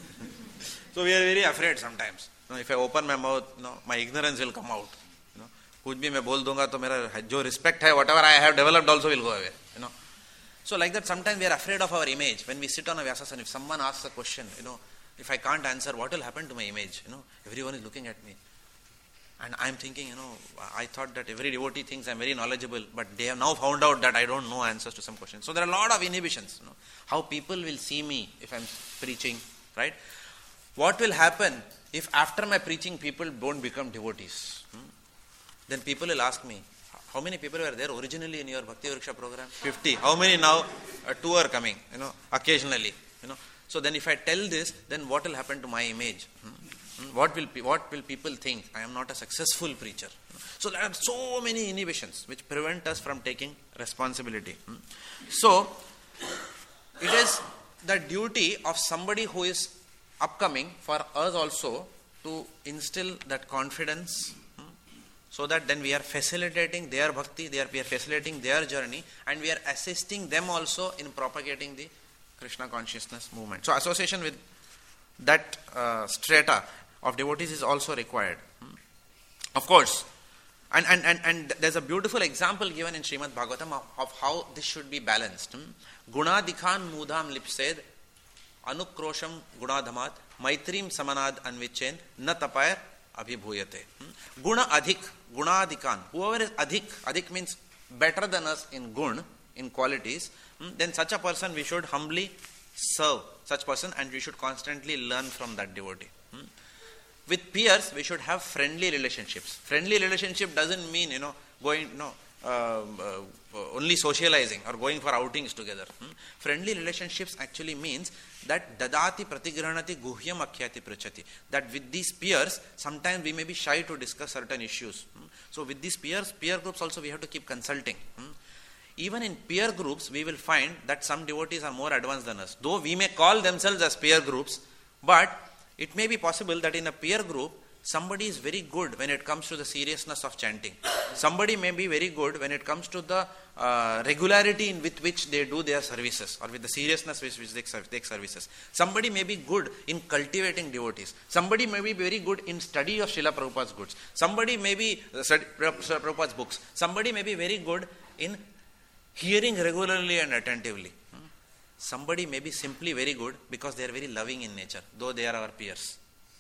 So we are very afraid sometimes. If I open my mouth, my ignorance will come out. कुछ भी मैं बोल दूंगा तो मेरा जो respect है, whatever I have developed also will go away. So like that, sometimes we are afraid of our image. When we sit on a Vyasasana, if someone asks a question, if I can't answer, what will happen to my image? Everyone is looking at me. And I'm thinking, I thought that every devotee thinks I'm very knowledgeable, but they have now found out that I don't know answers to some questions. So there are a lot of inhibitions, how people will see me if I'm preaching, right? What will happen if after my preaching people don't become devotees? Then people will ask me, how many people were there originally in your Bhakti Vriksha program? 50. How many now? 2 are coming, occasionally. So then if I tell this, then what will happen to my image? What will people think? I am not a successful preacher. So there are so many inhibitions which prevent us from taking responsibility. So it is the duty of somebody who is upcoming for us also to instill that confidence, so that then we are facilitating their bhakti, we are facilitating their journey, and we are assisting them also in propagating the Krishna consciousness movement. So association with that strata of devotees is also required. Of course, and there's a beautiful example given in Srimad Bhagavatam of how this should be balanced. Gunadikhan mudham lipsed anukrosham gunadhamat maitrim samanad anvichen na tapayar abhibhuyate. Guna adhik, gunadikan. Whoever is adhik means better than us in gun, in qualities, then such a person we should humbly serve such person, and we should constantly learn from that devotee. With peers, we should have friendly relationships. Friendly relationship doesn't mean, going, only socializing or going for outings together. Friendly relationships actually means that dadati pratigranati guhyam akhyati prachati. That with these peers, sometimes we may be shy to discuss certain issues. So with these peer groups also we have to keep consulting. Even in peer groups, we will find that some devotees are more advanced than us. Though we may call themselves as peer groups, but it may be possible that in a peer group, somebody is very good when it comes to the seriousness of chanting. Somebody may be very good when it comes to the regularity with which they do their services, or with the seriousness with which they take services. Somebody may be good in cultivating devotees. Somebody may be very good in study of Srila Prabhupada's goods. Somebody may be Srila Prabhupada's books. Somebody may be very good in hearing regularly and attentively. Somebody may be simply very good because they are very loving in nature, though they are our peers.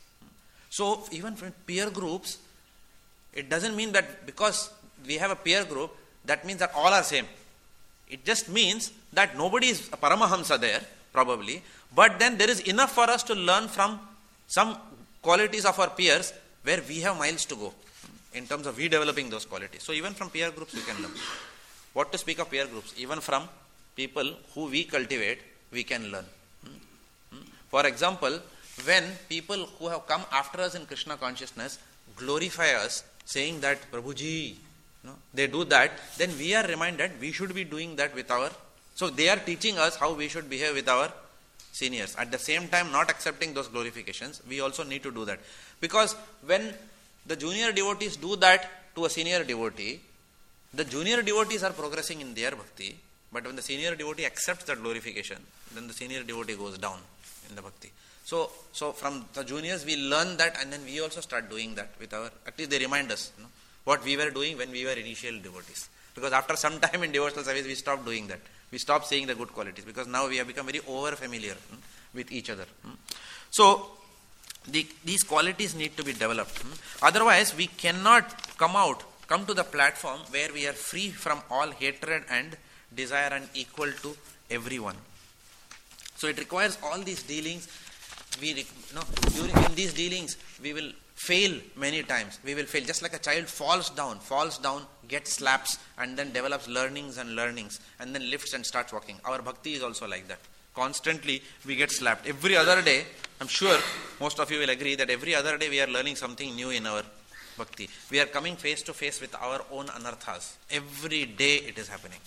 So even from peer groups, it doesn't mean that because we have a peer group, that means that all are same. It just means that nobody is a Paramahamsa there, probably, but then there is enough for us to learn from some qualities of our peers where we have miles to go in terms of redeveloping those qualities. So even from peer groups we can learn. What to speak of peer groups? Even from people who we cultivate, we can learn. For example, when people who have come after us in Krishna consciousness glorify us, saying that Prabhuji, they do that, then we are reminded we should be doing that with our... So they are teaching us how we should behave with our seniors. At the same time, not accepting those glorifications, we also need to do that. Because when the junior devotees do that to a senior devotee, the junior devotees are progressing in their bhakti, but when the senior devotee accepts that glorification, then the senior devotee goes down in the bhakti. So from the juniors we learn that, and then we also start doing that with our, at least they remind us what we were doing when we were initial devotees. Because after some time in devotional service we stopped doing that. We stopped seeing the good qualities because now we have become very over familiar with each other. So these qualities need to be developed. Otherwise we cannot come to the platform where we are free from all hatred and desire and equal to everyone. So it requires all these dealings. In these dealings we will fail many times. We will fail. Just like a child falls down, gets slaps, and then develops learnings, and then lifts and starts walking. Our bhakti is also like that. Constantly we get slapped. Every other day, I'm sure most of you will agree that every other day we are learning something new in our bhakti. We are coming face to face with our own anarthas. Every day it is happening.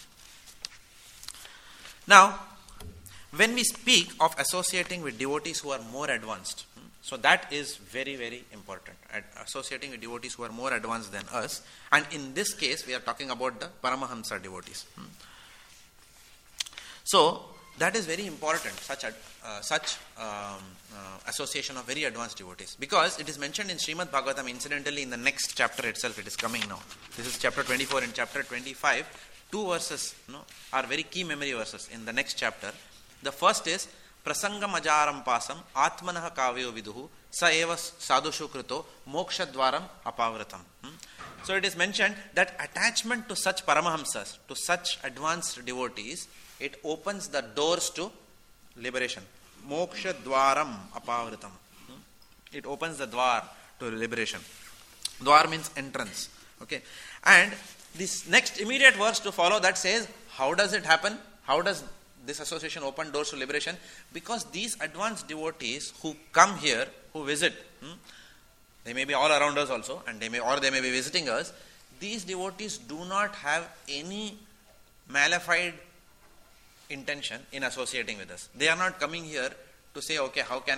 Now, when we speak of associating with devotees who are more advanced, so that is very, very important. Associating with devotees who are more advanced than us. And in this case, we are talking about the Paramahamsa devotees. So, that is very important, such association of very advanced devotees. Because it is mentioned in Srimad Bhagavatam, incidentally in the next chapter itself, it is coming now. This is chapter 24. In chapter 25, 2 verses are very key memory verses in the next chapter. The first is, Prasangam ajaram pasam atmanah kavyo viduhu sa eva sadhushu krito moksha dwaram apavratam. So it is mentioned that attachment to such paramahamsas, to such advanced devotees, it opens the doors to liberation. Moksha dwaram apavratam. It opens the dwar to liberation. Dwar means entrance. Okay. And this next immediate verse to follow that says, how does it happen? How does this association open doors to liberation? Because these advanced devotees who come here, who visit, they may be all around us also, and they may be visiting us. These devotees do not have any malified intention in associating with us. They are not coming here to say, okay, how can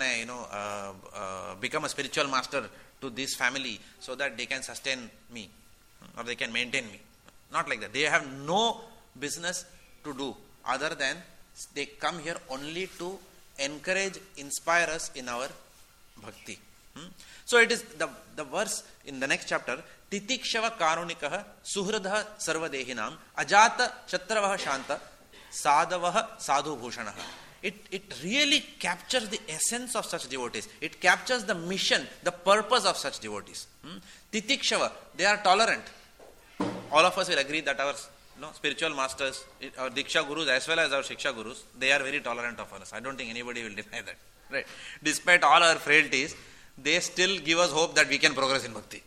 I, become a spiritual master to this family so that they can sustain me or they can maintain me. Not like that. They have no business to do other than they come here only to encourage, inspire us in our bhakti. So it is the verse in the next chapter, Titikshava karunikah suhradha sarvadehinam ajata chatravaha shanta sadavaha sadhu bhushanaha. It really captures the essence of such devotees. It captures the mission, the purpose of such devotees. Titikshava, they are tolerant. All of us will agree that our spiritual masters, our Diksha Gurus as well as our Shiksha Gurus, they are very tolerant of us. I don't think anybody will deny that. Right? Despite all our frailties, they still give us hope that we can progress in bhakti.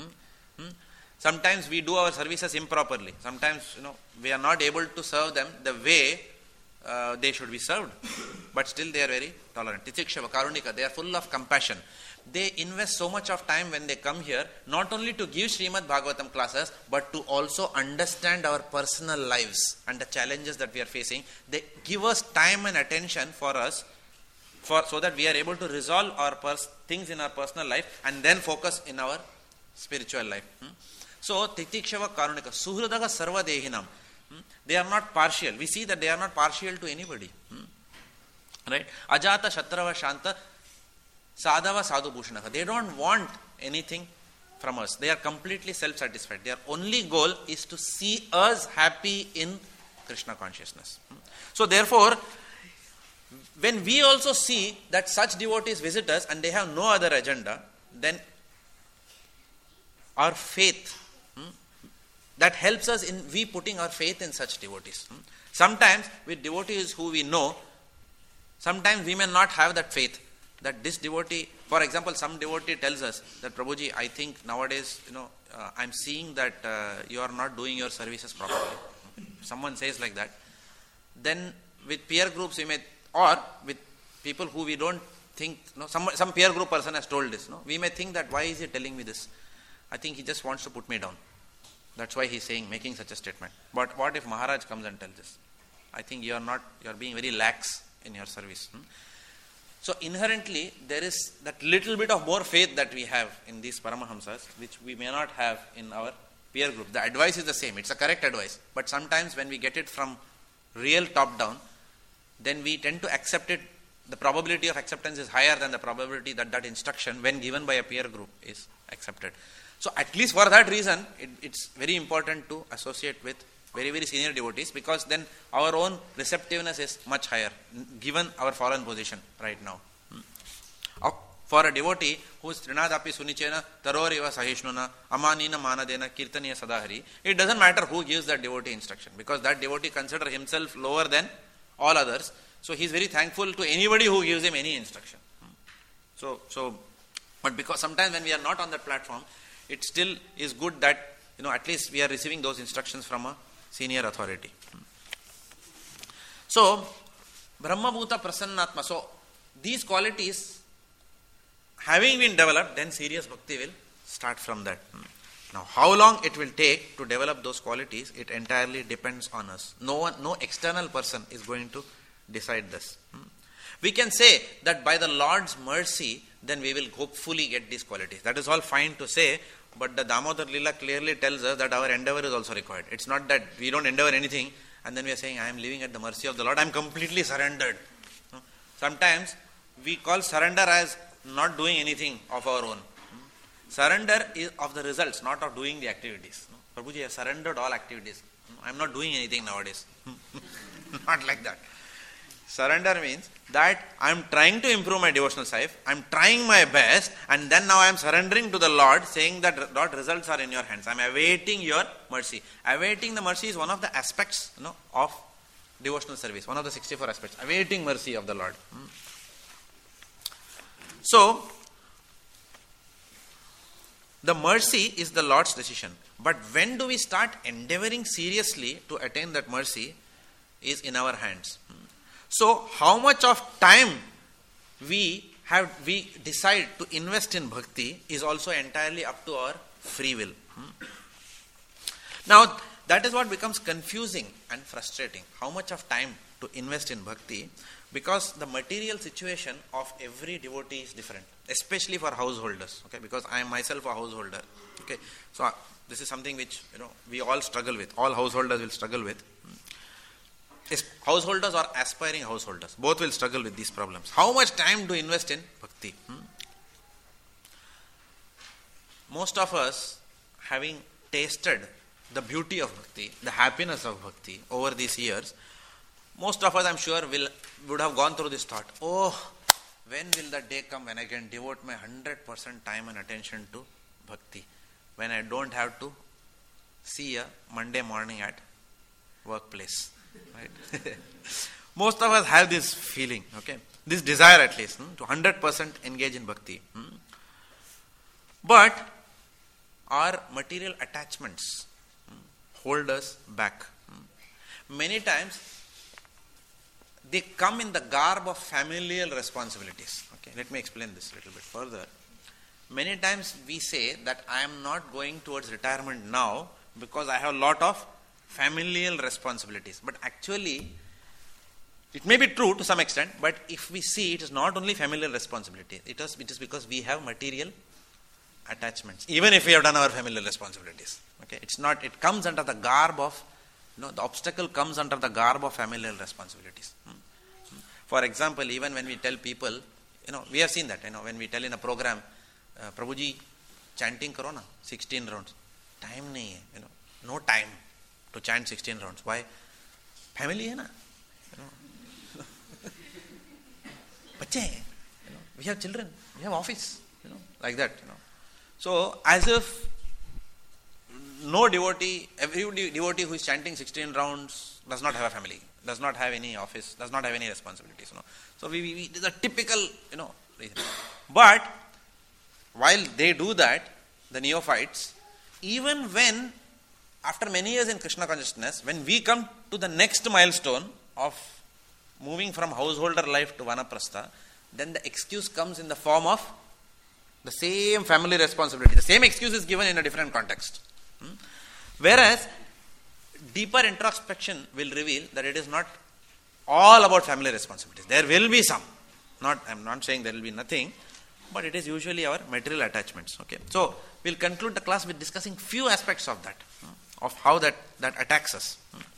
Sometimes we do our services improperly. Sometimes, we are not able to serve them the way they should be served. But still they are very tolerant. Titikshava, Karunika, they are full of compassion. They invest so much of time when they come here, not only to give Srimad Bhagavatam classes, but to also understand our personal lives and the challenges that we are facing. They give us time and attention for us, so that we are able to resolve our things in our personal life and then focus in our spiritual life. So, Titikshava Karunika, Suhradaga Sarva Dehinam. They are not partial. We see that they are not partial to anybody. Right? Ajata Shatrava Shanta Sadhava Sadhu Bhushanaka. They don't want anything from us. They are completely self-satisfied. Their only goal is to see us happy in Krishna consciousness. So, therefore, when we also see that such devotees visit us and they have no other agenda, then our faith, that helps us in we putting our faith in such devotees. Sometimes with devotees who we know, sometimes we may not have that faith that this devotee, for example, some devotee tells us that, Prabhuji, I think nowadays, I'm seeing that you are not doing your services properly. Someone says like that. Then with peer groups we may, or with people who we don't think, some peer group person has told this, we may think that why is he telling me this? I think he just wants to put me down. That's why he's making such a statement. But what if Maharaj comes and tells this? I think you are being very lax in your service. So inherently there is that little bit of more faith that we have in these Paramahamsas, which we may not have in our peer group. The advice is the same. It's a correct advice. But sometimes when we get it from real top down, then we tend to accept it. The probability of acceptance is higher than the probability that that instruction, when given by a peer group, is accepted. So at least for that reason, it's very important to associate with very, very senior devotees, because then our own receptiveness is much higher, given our fallen position right now. For a devotee who is Trinadapi Sunichena, Taroriva Sahishnuna, Amanina Manadena, Kirtaniya Sadahari, it doesn't matter who gives that devotee instruction, because that devotee considers himself lower than all others. So he is very thankful to anybody who gives him any instruction. But because sometimes when we are not on that platform, it still is good that, at least we are receiving those instructions from a senior authority. So, Brahmabhuta Prasannatma. So, these qualities having been developed, then serious bhakti will start from that. Now, how long it will take to develop those qualities, it entirely depends on us. No external person is going to decide this. We can say that by the Lord's mercy, then we will hopefully get these qualities. That is all fine to say, but the Damodar Lila clearly tells us that our endeavor is also required. It's not that we don't endeavor anything, And then we are saying, I am living at the mercy of the Lord. I am completely surrendered. Sometimes we call surrender as not doing anything of our own. Surrender is of the results, not of doing the activities. Prabhuji, I have surrendered all activities. I am not doing anything nowadays. Not like that. Surrender means that I am trying to improve my devotional life. I am trying my best, and then now I am surrendering to the Lord, saying that Lord, results are in your hands. I am awaiting your mercy. Awaiting the mercy is one of the aspects of devotional service. One of the 64 aspects. Awaiting mercy of the Lord. So, the mercy is the Lord's decision. But when do we start endeavoring seriously to attain that mercy is in our hands. So, how much of time we decide to invest in bhakti is also entirely up to our free will. Now, that is what becomes confusing and frustrating. How much of time to invest in bhakti? Because the material situation of every devotee is different, especially for householders. Okay, because I am myself a householder. Okay, so this is something which we all struggle with. All householders will struggle with. Householders or aspiring householders, both will struggle with these problems. How much time to invest in bhakti? Most of us, having tasted the beauty of bhakti, the happiness of bhakti over these years, most of us, I am sure, would have gone through this thought, oh, when will the day come when I can devote my 100% time and attention to bhakti, when I don't have to see a Monday morning at workplace. Right? Most of us have this feeling, okay, this desire at least, to 100% engage in bhakti. But our material attachments hold us back. Many times they come in the garb of familial responsibilities. Okay, let me explain this a little bit further. Many times we say that I am not going towards retirement now because I have a lot of familial responsibilities. But actually, it may be true to some extent, but if we see, it is not only familial responsibility. It is because we have material attachments, even if we have done our familial responsibilities. Okay, it's not. It comes under the garb of, the obstacle comes under the garb of familial responsibilities. For example, even when we tell people, we have seen that. When we tell in a program, Prabhuji, chanting karo na, 16 rounds. Time nahi hai, no time to chant 16 rounds. Why? Family hai na. Bacche hai. We have children, we have office, like that. So, as if no devotee, every devotee who is chanting 16 rounds does not have a family, does not have any office, does not have any responsibilities. So, it is a typical, reason. But, while they do that, the neophytes, even when, after many years in Krishna consciousness, when we come to the next milestone of moving from householder life to vanaprastha, then the excuse comes in the form of the same family responsibility. The same excuse is given in a different context. Whereas, deeper introspection will reveal that it is not all about family responsibilities. There will be some. I am not saying there will be nothing, but it is usually our material attachments. Okay, so we'll conclude the class with discussing few aspects of that, of how that attacks us.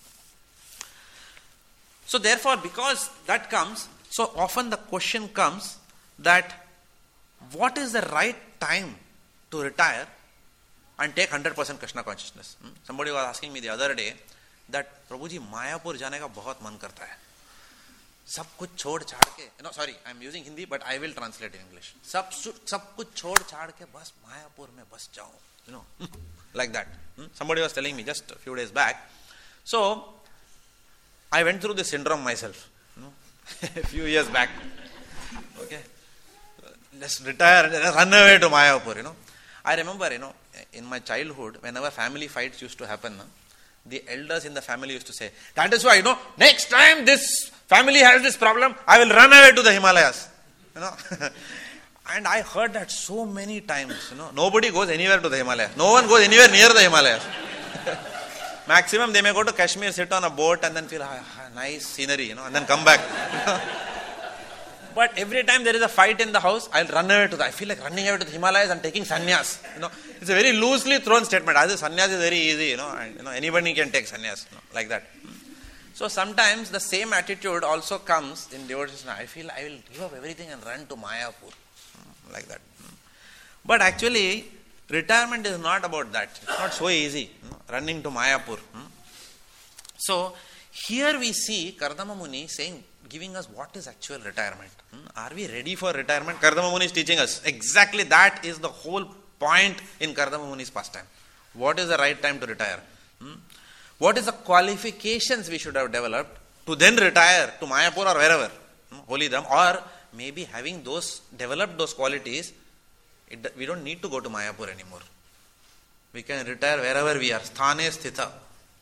So therefore, because that comes, so often the question comes that what is the right time to retire and take 100% Krishna consciousness? Somebody was asking me the other day that Prabhuji, Mayapur जाने का बहुत मन करता है. सब कुछ छोड़ छाड़ के, sorry, I am using Hindi, but I will translate in English. सब कुछ छोड़ छाड़ के बस मायापुर में बस जाऊं, like that. Somebody was telling me just a few days back. So I went through this syndrome myself, a few years back. Okay, let's retire, let's run away to Mayapur. I remember, in my childhood, whenever family fights used to happen, the elders in the family used to say, that is why, next time this family has this problem, I will run away to the Himalayas. And I heard that so many times. Nobody goes anywhere to the Himalayas. No one goes anywhere near the Himalayas. Maximum, they may go to Kashmir, sit on a boat and then feel nice scenery, and then come back. But every time there is a fight in the house, I'll run away to I feel like running away to the Himalayas and taking sannyas. It's a very loosely thrown statement. As if sannyas is very easy, and, anybody can take sannyas, like that. So sometimes the same attitude also comes in devotion. I feel I will give up everything and run to Mayapur. Like that. But actually, retirement is not about that. It's not so easy, running to Mayapur. So, here we see Kardama Muni saying, giving us what is actual retirement. Are we ready for retirement? Kardama Muni is teaching us. Exactly that is the whole point in Kardama Muni's pastime. What is the right time to retire? What is the qualifications we should have developed to then retire to Mayapur or wherever, Holidam, or maybe having developed those qualities, we don't need to go to Mayapur anymore. We can retire wherever we are. Sthane sthita.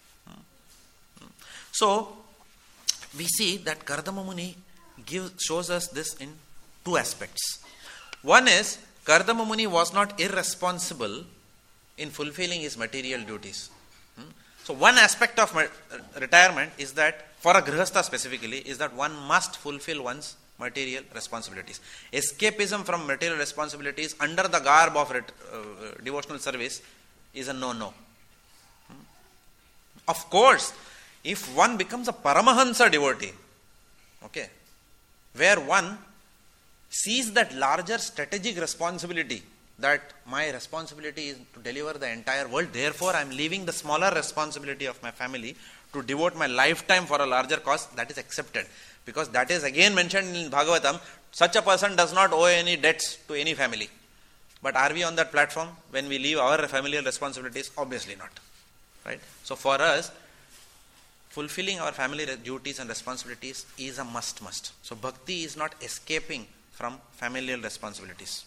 So, we see that Kardama Muni shows us this in two aspects. One is, Kardama Muni was not irresponsible in fulfilling his material duties. So one aspect of retirement is that, for a Grihastha specifically, is that one must fulfill one's material responsibilities. Escapism from material responsibilities under the garb of devotional service is a no-no. Of course, if one becomes a Paramahansa devotee, okay, where one sees that larger strategic responsibility, that my responsibility is to deliver the entire world, therefore I am leaving the smaller responsibility of my family to devote my lifetime for a larger cause, that is accepted. Because that is again mentioned in Bhagavatam, such a person does not owe any debts to any family. But are we on that platform when we leave our familial responsibilities? Obviously not. Right? So for us, fulfilling our family duties and responsibilities is a must. So bhakti is not escaping from familial responsibilities.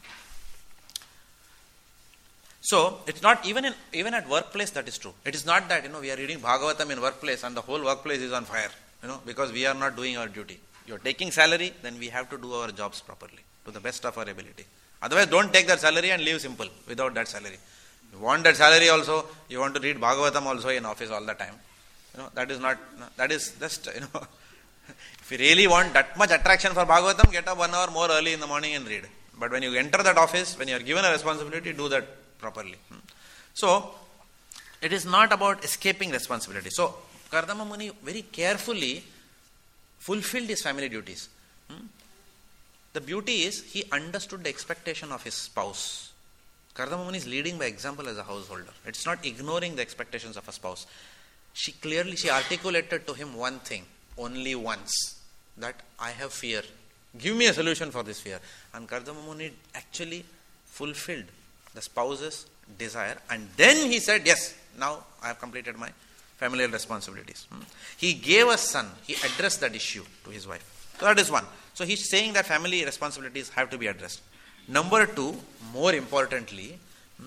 So, it's not even at workplace that is true. It is not that, we are reading Bhagavatam in workplace and the whole workplace is on fire, because we are not doing our duty. You are taking salary, then we have to do our jobs properly, to the best of our ability. Otherwise, don't take that salary and live simple, without that salary. You want that salary also, you want to read Bhagavatam also in office all the time. That is just, if you really want that much attraction for Bhagavatam, get up 1 hour more early in the morning and read. But when you enter that office, when you are given a responsibility, do that properly. So, it is not about escaping responsibility. So, Kardama Muni very carefully fulfilled his family duties. The beauty is, he understood the expectation of his spouse. Kardama Muni is leading by example as a householder. It's not ignoring the expectations of a spouse. She articulated to him one thing, only once, that I have fear. Give me a solution for this fear. And Kardama Muni actually fulfilled the spouse's desire, and then he said, yes, now I have completed my familial responsibilities. He gave a son. He addressed that issue to his wife. So that is one. So he's saying that family responsibilities have to be addressed. Number two, more importantly,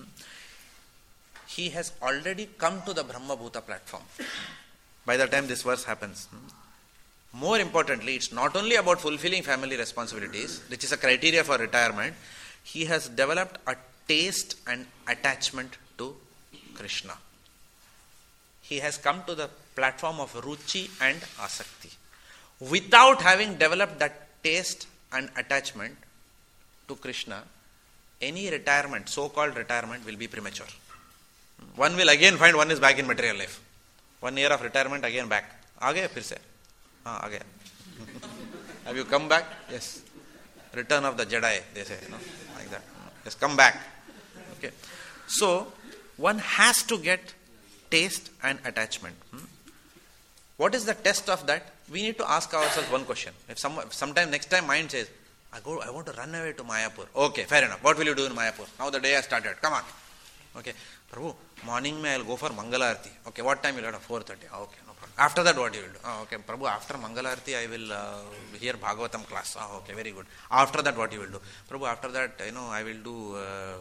he has already come to the Brahma Bhuta platform by the time this verse happens. More importantly, it's not only about fulfilling family responsibilities, which is a criteria for retirement. He has developed a taste and attachment to Krishna. He has come to the platform of Ruchi and Asakti. Without having developed that taste and attachment to Krishna, any retirement, so-called retirement, will be premature. One will again find one is back in material life. 1 year of retirement, again back. Aage phir se. Aage. Have you come back? Yes. Return of the Jedi, they say, like that. Just come back. Okay. So, one has to get taste and attachment. What is the test of that? We need to ask ourselves one question. If sometime next time mind says, I want to run away to Mayapur. Okay, fair enough. What will you do in Mayapur? Now the day has started. Come on. Okay. Prabhu, morning I will go for Mangala Arati. Okay, what time will you have? 4:30. Okay, no problem. After that, what you will do? Okay, Prabhu, after Mangala Arati, I will hear Bhagavatam class. Okay, very good. After that, what you will do? Prabhu, after that, I will do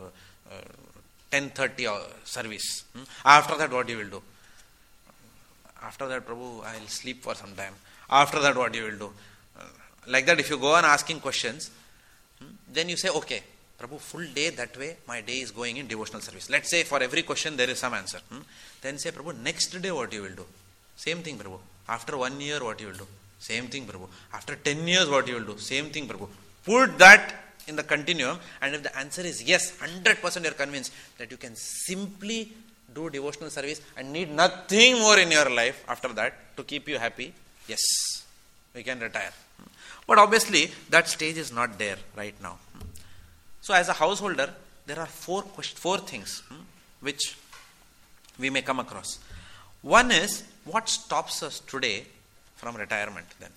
10:30 service. After that, what you will do? After that, Prabhu, I will sleep for some time. After that, what you will do? Like that, if you go on asking questions, then you say, okay, Prabhu, full day that way, my day is going in devotional service. Let's say for every question there is some answer. Then say, Prabhu, next day what you will do? Same thing, Prabhu. After 1 year, what you will do? Same thing, Prabhu. After 10 years, what you will do? Same thing, Prabhu. Put that in the continuum, and if the answer is yes, 100% you are convinced that you can simply do devotional service and need nothing more in your life after that to keep you happy, yes, we can retire. But obviously, that stage is not there right now. So as a householder, there are four things which we may come across. One is, what stops us today from retirement then?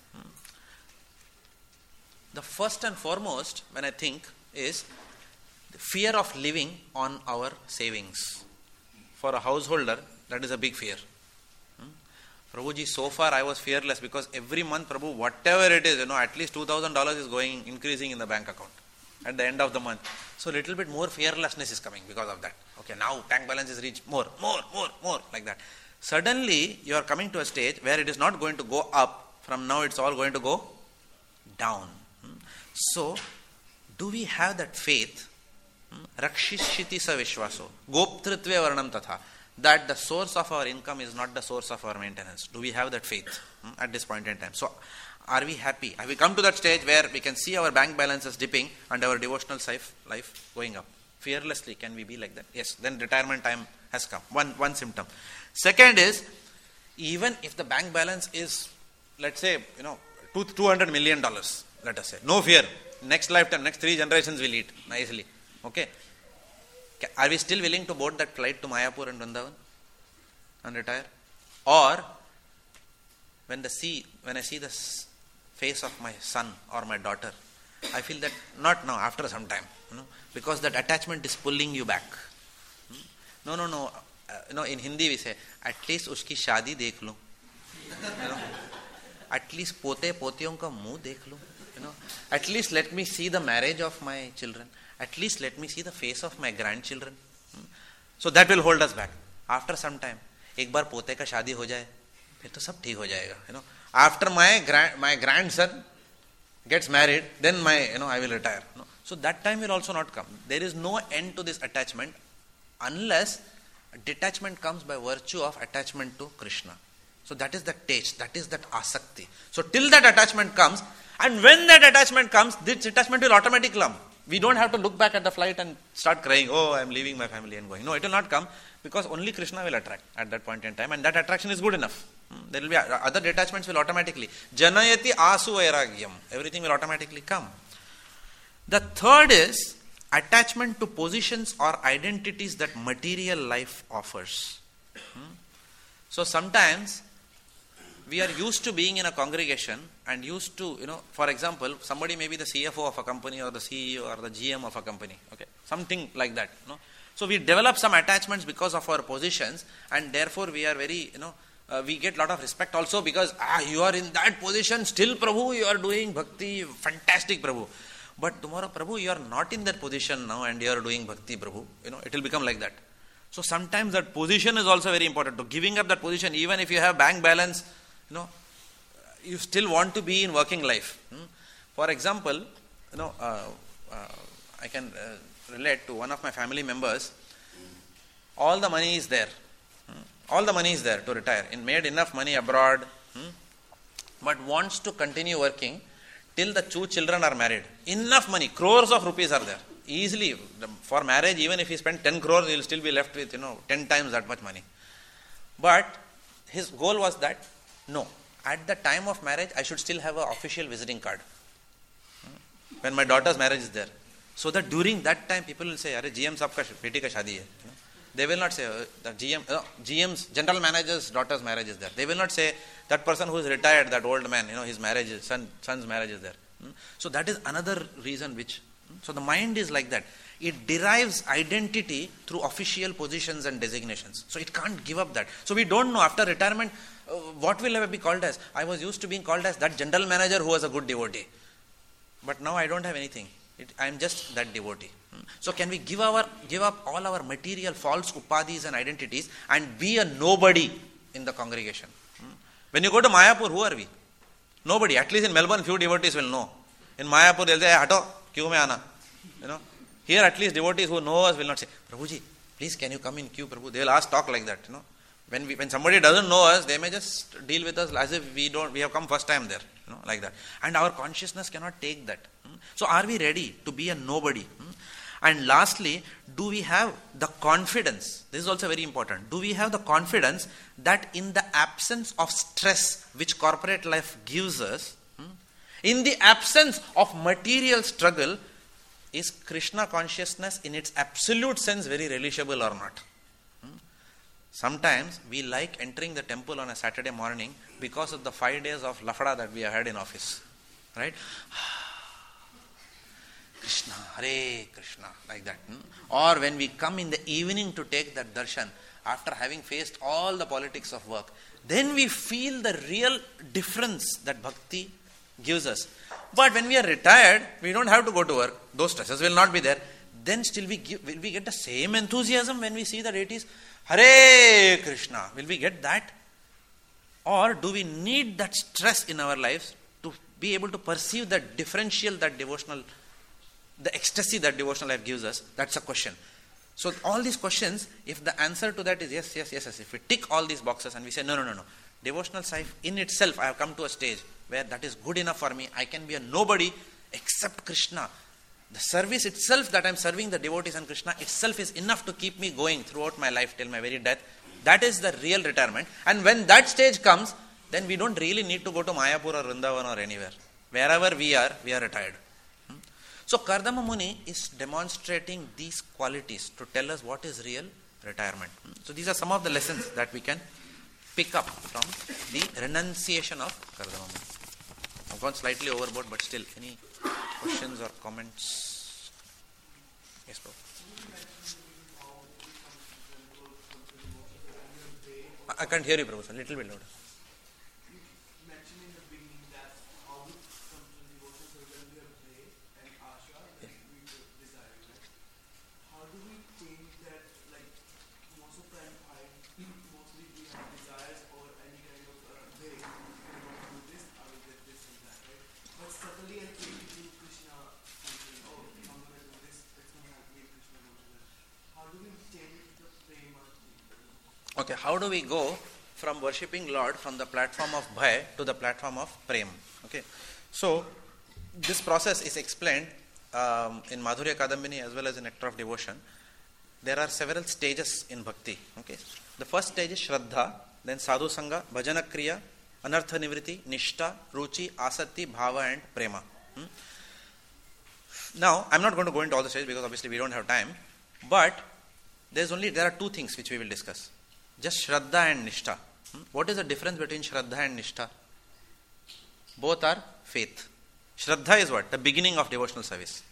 The first and foremost, when I think, is the fear of living on our savings. For a householder, that is a big fear. Prabhuji, so far I was fearless because every month, Prabhu, whatever it is, at least $2,000 is increasing in the bank account at the end of the month. So little bit more fearlessness is coming because of that. Okay, now bank balance is reached more, like that. Suddenly, you are coming to a stage where it is not going to go up. From now, it's all going to go down. So, do we have that faith? Rakshishiti sa vishwaso. Goptritve varnam tatha. That the source of our income is not the source of our maintenance. Do we have that faith at this point in time? So, are we happy? Have we come to that stage where we can see our bank balances dipping and our devotional life going up? Fearlessly, can we be like that? Yes, then retirement time has come. One symptom. Second is, even if the bank balance is, let's say, $200 million, let us say. No fear. Next lifetime, next 3 generations will eat nicely. Okay. Are we still willing to board that flight to Mayapur and Vrindavan and retire? Or when I see the face of my son or my daughter, I feel that not now, after some time, because that attachment is pulling you back. No. In Hindi we say, at least uski shaadi dekh lo. At least potiyon ka muh dekh lo. At least let me see the marriage of my children. At least let me see the face of my grandchildren. So that will hold us back. After some time, एक बार पोते का शादी हो जाए, फिर तो सब ठीक हो जाएगा. After my grandson gets married, then I will retire. So that time will also not come. There is no end to this attachment unless detachment comes by virtue of attachment to Krishna. So that is the taste, that is that asakti. So till that attachment comes, and when that attachment comes, this attachment will automatically come. We don't have to look back at the flight and start crying, oh, I am leaving my family and going. No, it will not come because only Krishna will attract at that point in time, and that attraction is good enough. There will be other detachments will automatically. Janayati asu vairagyam. Everything will automatically come. The third is attachment to positions or identities that material life offers. So sometimes we are used to being in a congregation and used to, for example, somebody may be the CFO of a company or the CEO or the GM of a company. Okay, something like that. So we develop some attachments because of our positions, and therefore we are very, we get lot of respect also because you are in that position, still Prabhu, you are doing bhakti, fantastic Prabhu. But tomorrow, Prabhu, you are not in that position now and you are doing bhakti, Prabhu. It will become like that. So sometimes that position is also very important. To giving up that position, even if you have bank balance, you still want to be in working life. For example, I can relate to one of my family members. All the money is there. All the money is there to retire. Made enough money abroad, but wants to continue working till the 2 children are married. Enough money, crores of rupees are there. Easily, for marriage, even if he spent 10 crores, he will still be left with, 10 times that much money. But his goal was that, no, at the time of marriage, I should still have an official visiting card. When my daughter's marriage is there. So that during that time, people will say, Arey, GM sabka beti ka shadi hai. They will not say, the GM's, general manager's daughter's marriage is there. They will not say, that person who is retired, that old man, his marriage, son's marriage is there. So that is another reason which, so the mind is like that. It derives identity through official positions and designations. So it can't give up that. So we don't know after retirement, what will I be called as? I was used to being called as that general manager who was a good devotee. But now I don't have anything. I am just that devotee. So can we give up all our material false upadhis and identities and be a nobody in the congregation? When you go to Mayapur, who are we? Nobody. At least in Melbourne, few devotees will know. In Mayapur, they'll say, hato, queue mein aana. Here at least devotees who know us will not say, Prabhuji, please can you come in queue, Prabhu? They will talk like that. When somebody doesn't know us, they may just deal with us as if we have come first time there. Like that. And our consciousness cannot take that. So are we ready to be a nobody? And lastly, do we have the confidence? This is also very important. Do we have the confidence that in the absence of stress which corporate life gives us, in the absence of material struggle, is Krishna consciousness in its absolute sense very relishable or not? Sometimes we like entering the temple on a Saturday morning because of the 5 days of lafada that we have had in office. Right? Krishna, Hare Krishna, like that. Or when we come in the evening to take that darshan, after having faced all the politics of work, then we feel the real difference that bhakti gives us. But when we are retired, we don't have to go to work. Those stresses will not be there. Then still will we get the same enthusiasm when we see the deities? Hare Krishna. Will we get that? Or do we need that stress in our lives to be able to perceive the differential that devotional, the ecstasy that devotional life gives us? That's a question. So all these questions, if the answer to that is yes, if we tick all these boxes and we say no. Devotional life in itself, I have come to a stage where that is good enough for me. I can be a nobody except Krishna. The service itself that I am serving the devotees and Krishna itself is enough to keep me going throughout my life till my very death. That is the real retirement. And when that stage comes, then we don't really need to go to Mayapur or Vrindavan or anywhere. Wherever we are retired. So Kardama Muni is demonstrating these qualities to tell us what is real retirement. So these are some of the lessons that we can pick up from the renunciation of Kardama Muni. I've gone slightly overboard, but still, any questions or comments? Yes, bro. I can't hear you, Prabhu. A little bit louder. Okay, how do we go from worshipping Lord from the platform of Bhaya to the platform of Prem? Okay, so this process is explained in Madhurya Kadambini as well as in Nectar of Devotion. There are several stages in bhakti. Okay, the first stage is Shraddha, then Sadhu Sangha, Bhajana Kriya, Anartha Nivriti, Nishta, Ruchi, Asatti, Bhava and Prema. Now, I'm not going to go into all the stages because obviously we don't have time, but there are two things which we will discuss. Just Shraddha and Nishtha. What is the difference between Shraddha and Nishtha? Both are faith. Shraddha is what? The beginning of devotional service.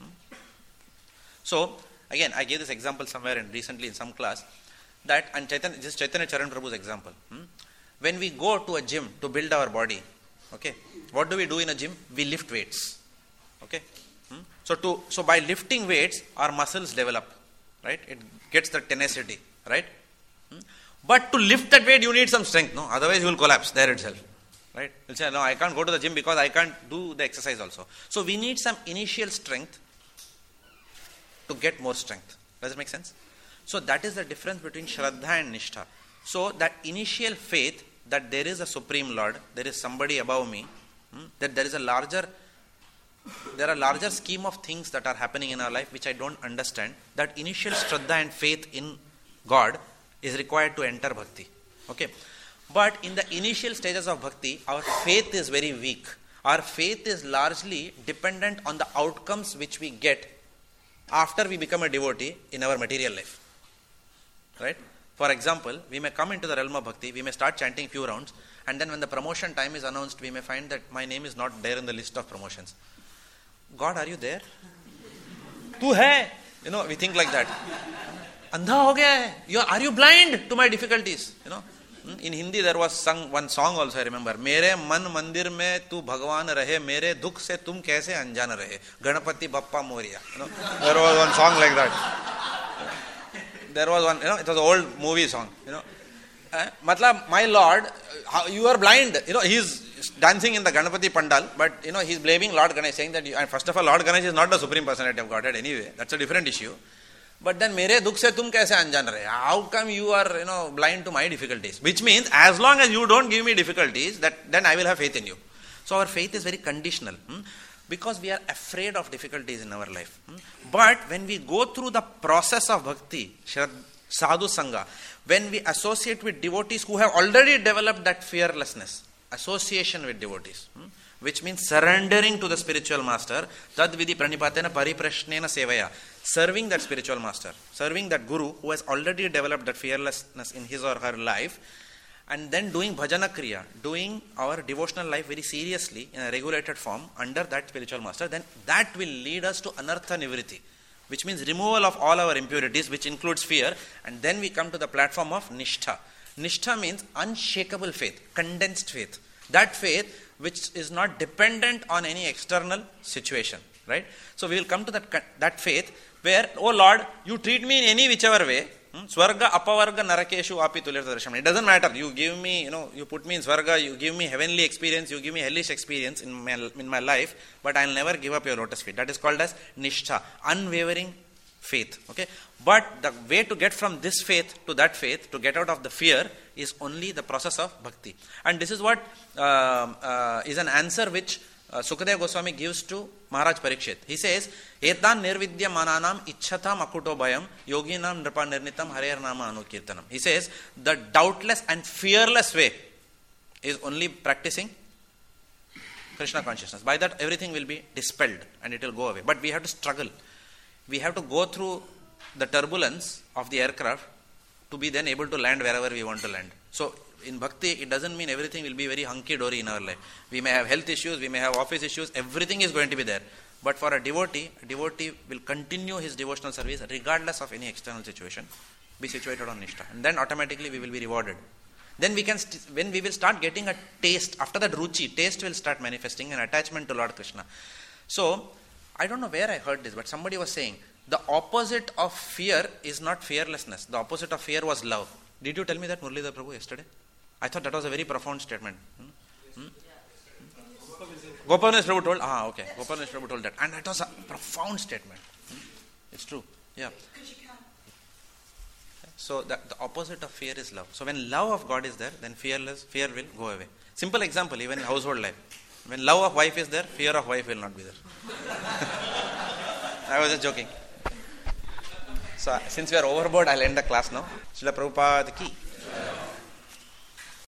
So, again, I gave this example somewhere recently in some class, that, and this is Chaitanya Charan Prabhu's example. When we go to a gym to build our body, okay, what do we do in a gym? We lift weights. Okay? So by lifting weights, our muscles develop. Right? It gets the tenacity. Right? But to lift that weight, you need some strength, no? Otherwise, you will collapse there itself. Right? You'll say, no, I can't go to the gym because I can't do the exercise also. So we need some initial strength to get more strength. Does it make sense? So that is the difference between Shraddha and Nishtha. So that initial faith that there is a Supreme Lord, there is somebody above me, that there are larger scheme of things that are happening in our life which I don't understand. That initial Shraddha and faith in God is required to enter bhakti. Okay. But in the initial stages of bhakti, our faith is very weak. Our faith is largely dependent on the outcomes which we get after we become a devotee in our material life. Right? For example, we may come into the realm of bhakti, we may start chanting few rounds, and then when the promotion time is announced, we may find that my name is not there in the list of promotions. God, are you there? Tu hai? We think like that. Andha ho gaya hai. Are you blind to my difficulties? In Hindi there was sung one song also, I remember. Mere man mandir mein tu bhagwan rahe, mere dukh se tum kaise anjan rahe. Ganapati Bappa Moria. There was one song like that. There was one, it was an old movie song. Matlab, my Lord, you are blind. He's dancing in the Ganapati Pandal, but he's blaming Lord Ganesh, saying that, and first of all, Lord Ganesh is not the Supreme Personality of Godhead anyway. That's a different issue. But then, mere dukh se tum kaise anjan rahe? How come you are, blind to my difficulties? Which means, as long as you don't give me difficulties, then I will have faith in you. So our faith is very conditional. Because we are afraid of difficulties in our life. But when we go through the process of bhakti, sadhu sangha, when we associate with devotees who have already developed that fearlessness, association with devotees, which means surrendering to the spiritual master, tad vidhi pranipatena pariprashnena sevaya, serving that spiritual master, serving that guru who has already developed that fearlessness in his or her life, and then doing bhajana kriya, doing our devotional life very seriously in a regulated form under that spiritual master, then that will lead us to anartha nivriti, which means removal of all our impurities, which includes fear, and then we come to the platform of nishtha. Nishtha means unshakable faith, condensed faith. That faith which is not dependent on any external situation, right? So we will come to that faith where, oh Lord, you treat me in any whichever way, Swarga, Apavarga, Narakeshu, Api Tulirtha Darsham. It doesn't matter. You give me, you put me in Swarga, you give me heavenly experience, you give me hellish experience in my life, but I'll never give up your lotus feet. That is called as Nishtha, unwavering faith. Okay? But the way to get from this faith, to get out of the fear, is only the process of bhakti. And this is what is an answer which Sukadeva Goswami gives to Maharaj Parikshit. He says, Etan nirvidya mananam ichhatam akuto bhayam yoginam nripa nirnitam harer nama anukirtanam. He says, the doubtless and fearless way is only practicing Krishna consciousness. By that, everything will be dispelled and it will go away. But we have to struggle. We have to go through the turbulence of the aircraft to be then able to land wherever we want to land. So, in bhakti, it doesn't mean everything will be very hunky-dory in our life. We may have health issues, we may have office issues, everything is going to be there. But for a devotee will continue his devotional service regardless of any external situation, be situated on Nishtha. And then automatically we will be rewarded. Then we can, when we will start getting a taste, after that ruchi, taste will start manifesting, an attachment to Lord Krishna. So, I don't know where I heard this, but somebody was saying, the opposite of fear is not fearlessness. The opposite of fear was love. Did you tell me that, Muralidhar Prabhu, yesterday? I thought that was a very profound statement. Gopalnath Prabhu told, Gopalnath Prabhu told that. And that was a profound statement. It's true. Yeah. So the opposite of fear is love. So when love of God is there, then fear will go away. Simple example, even in household life. When love of wife is there, fear of wife will not be there. I was just joking. So since we are overboard, I'll end the class now. Srila Prabhupada ki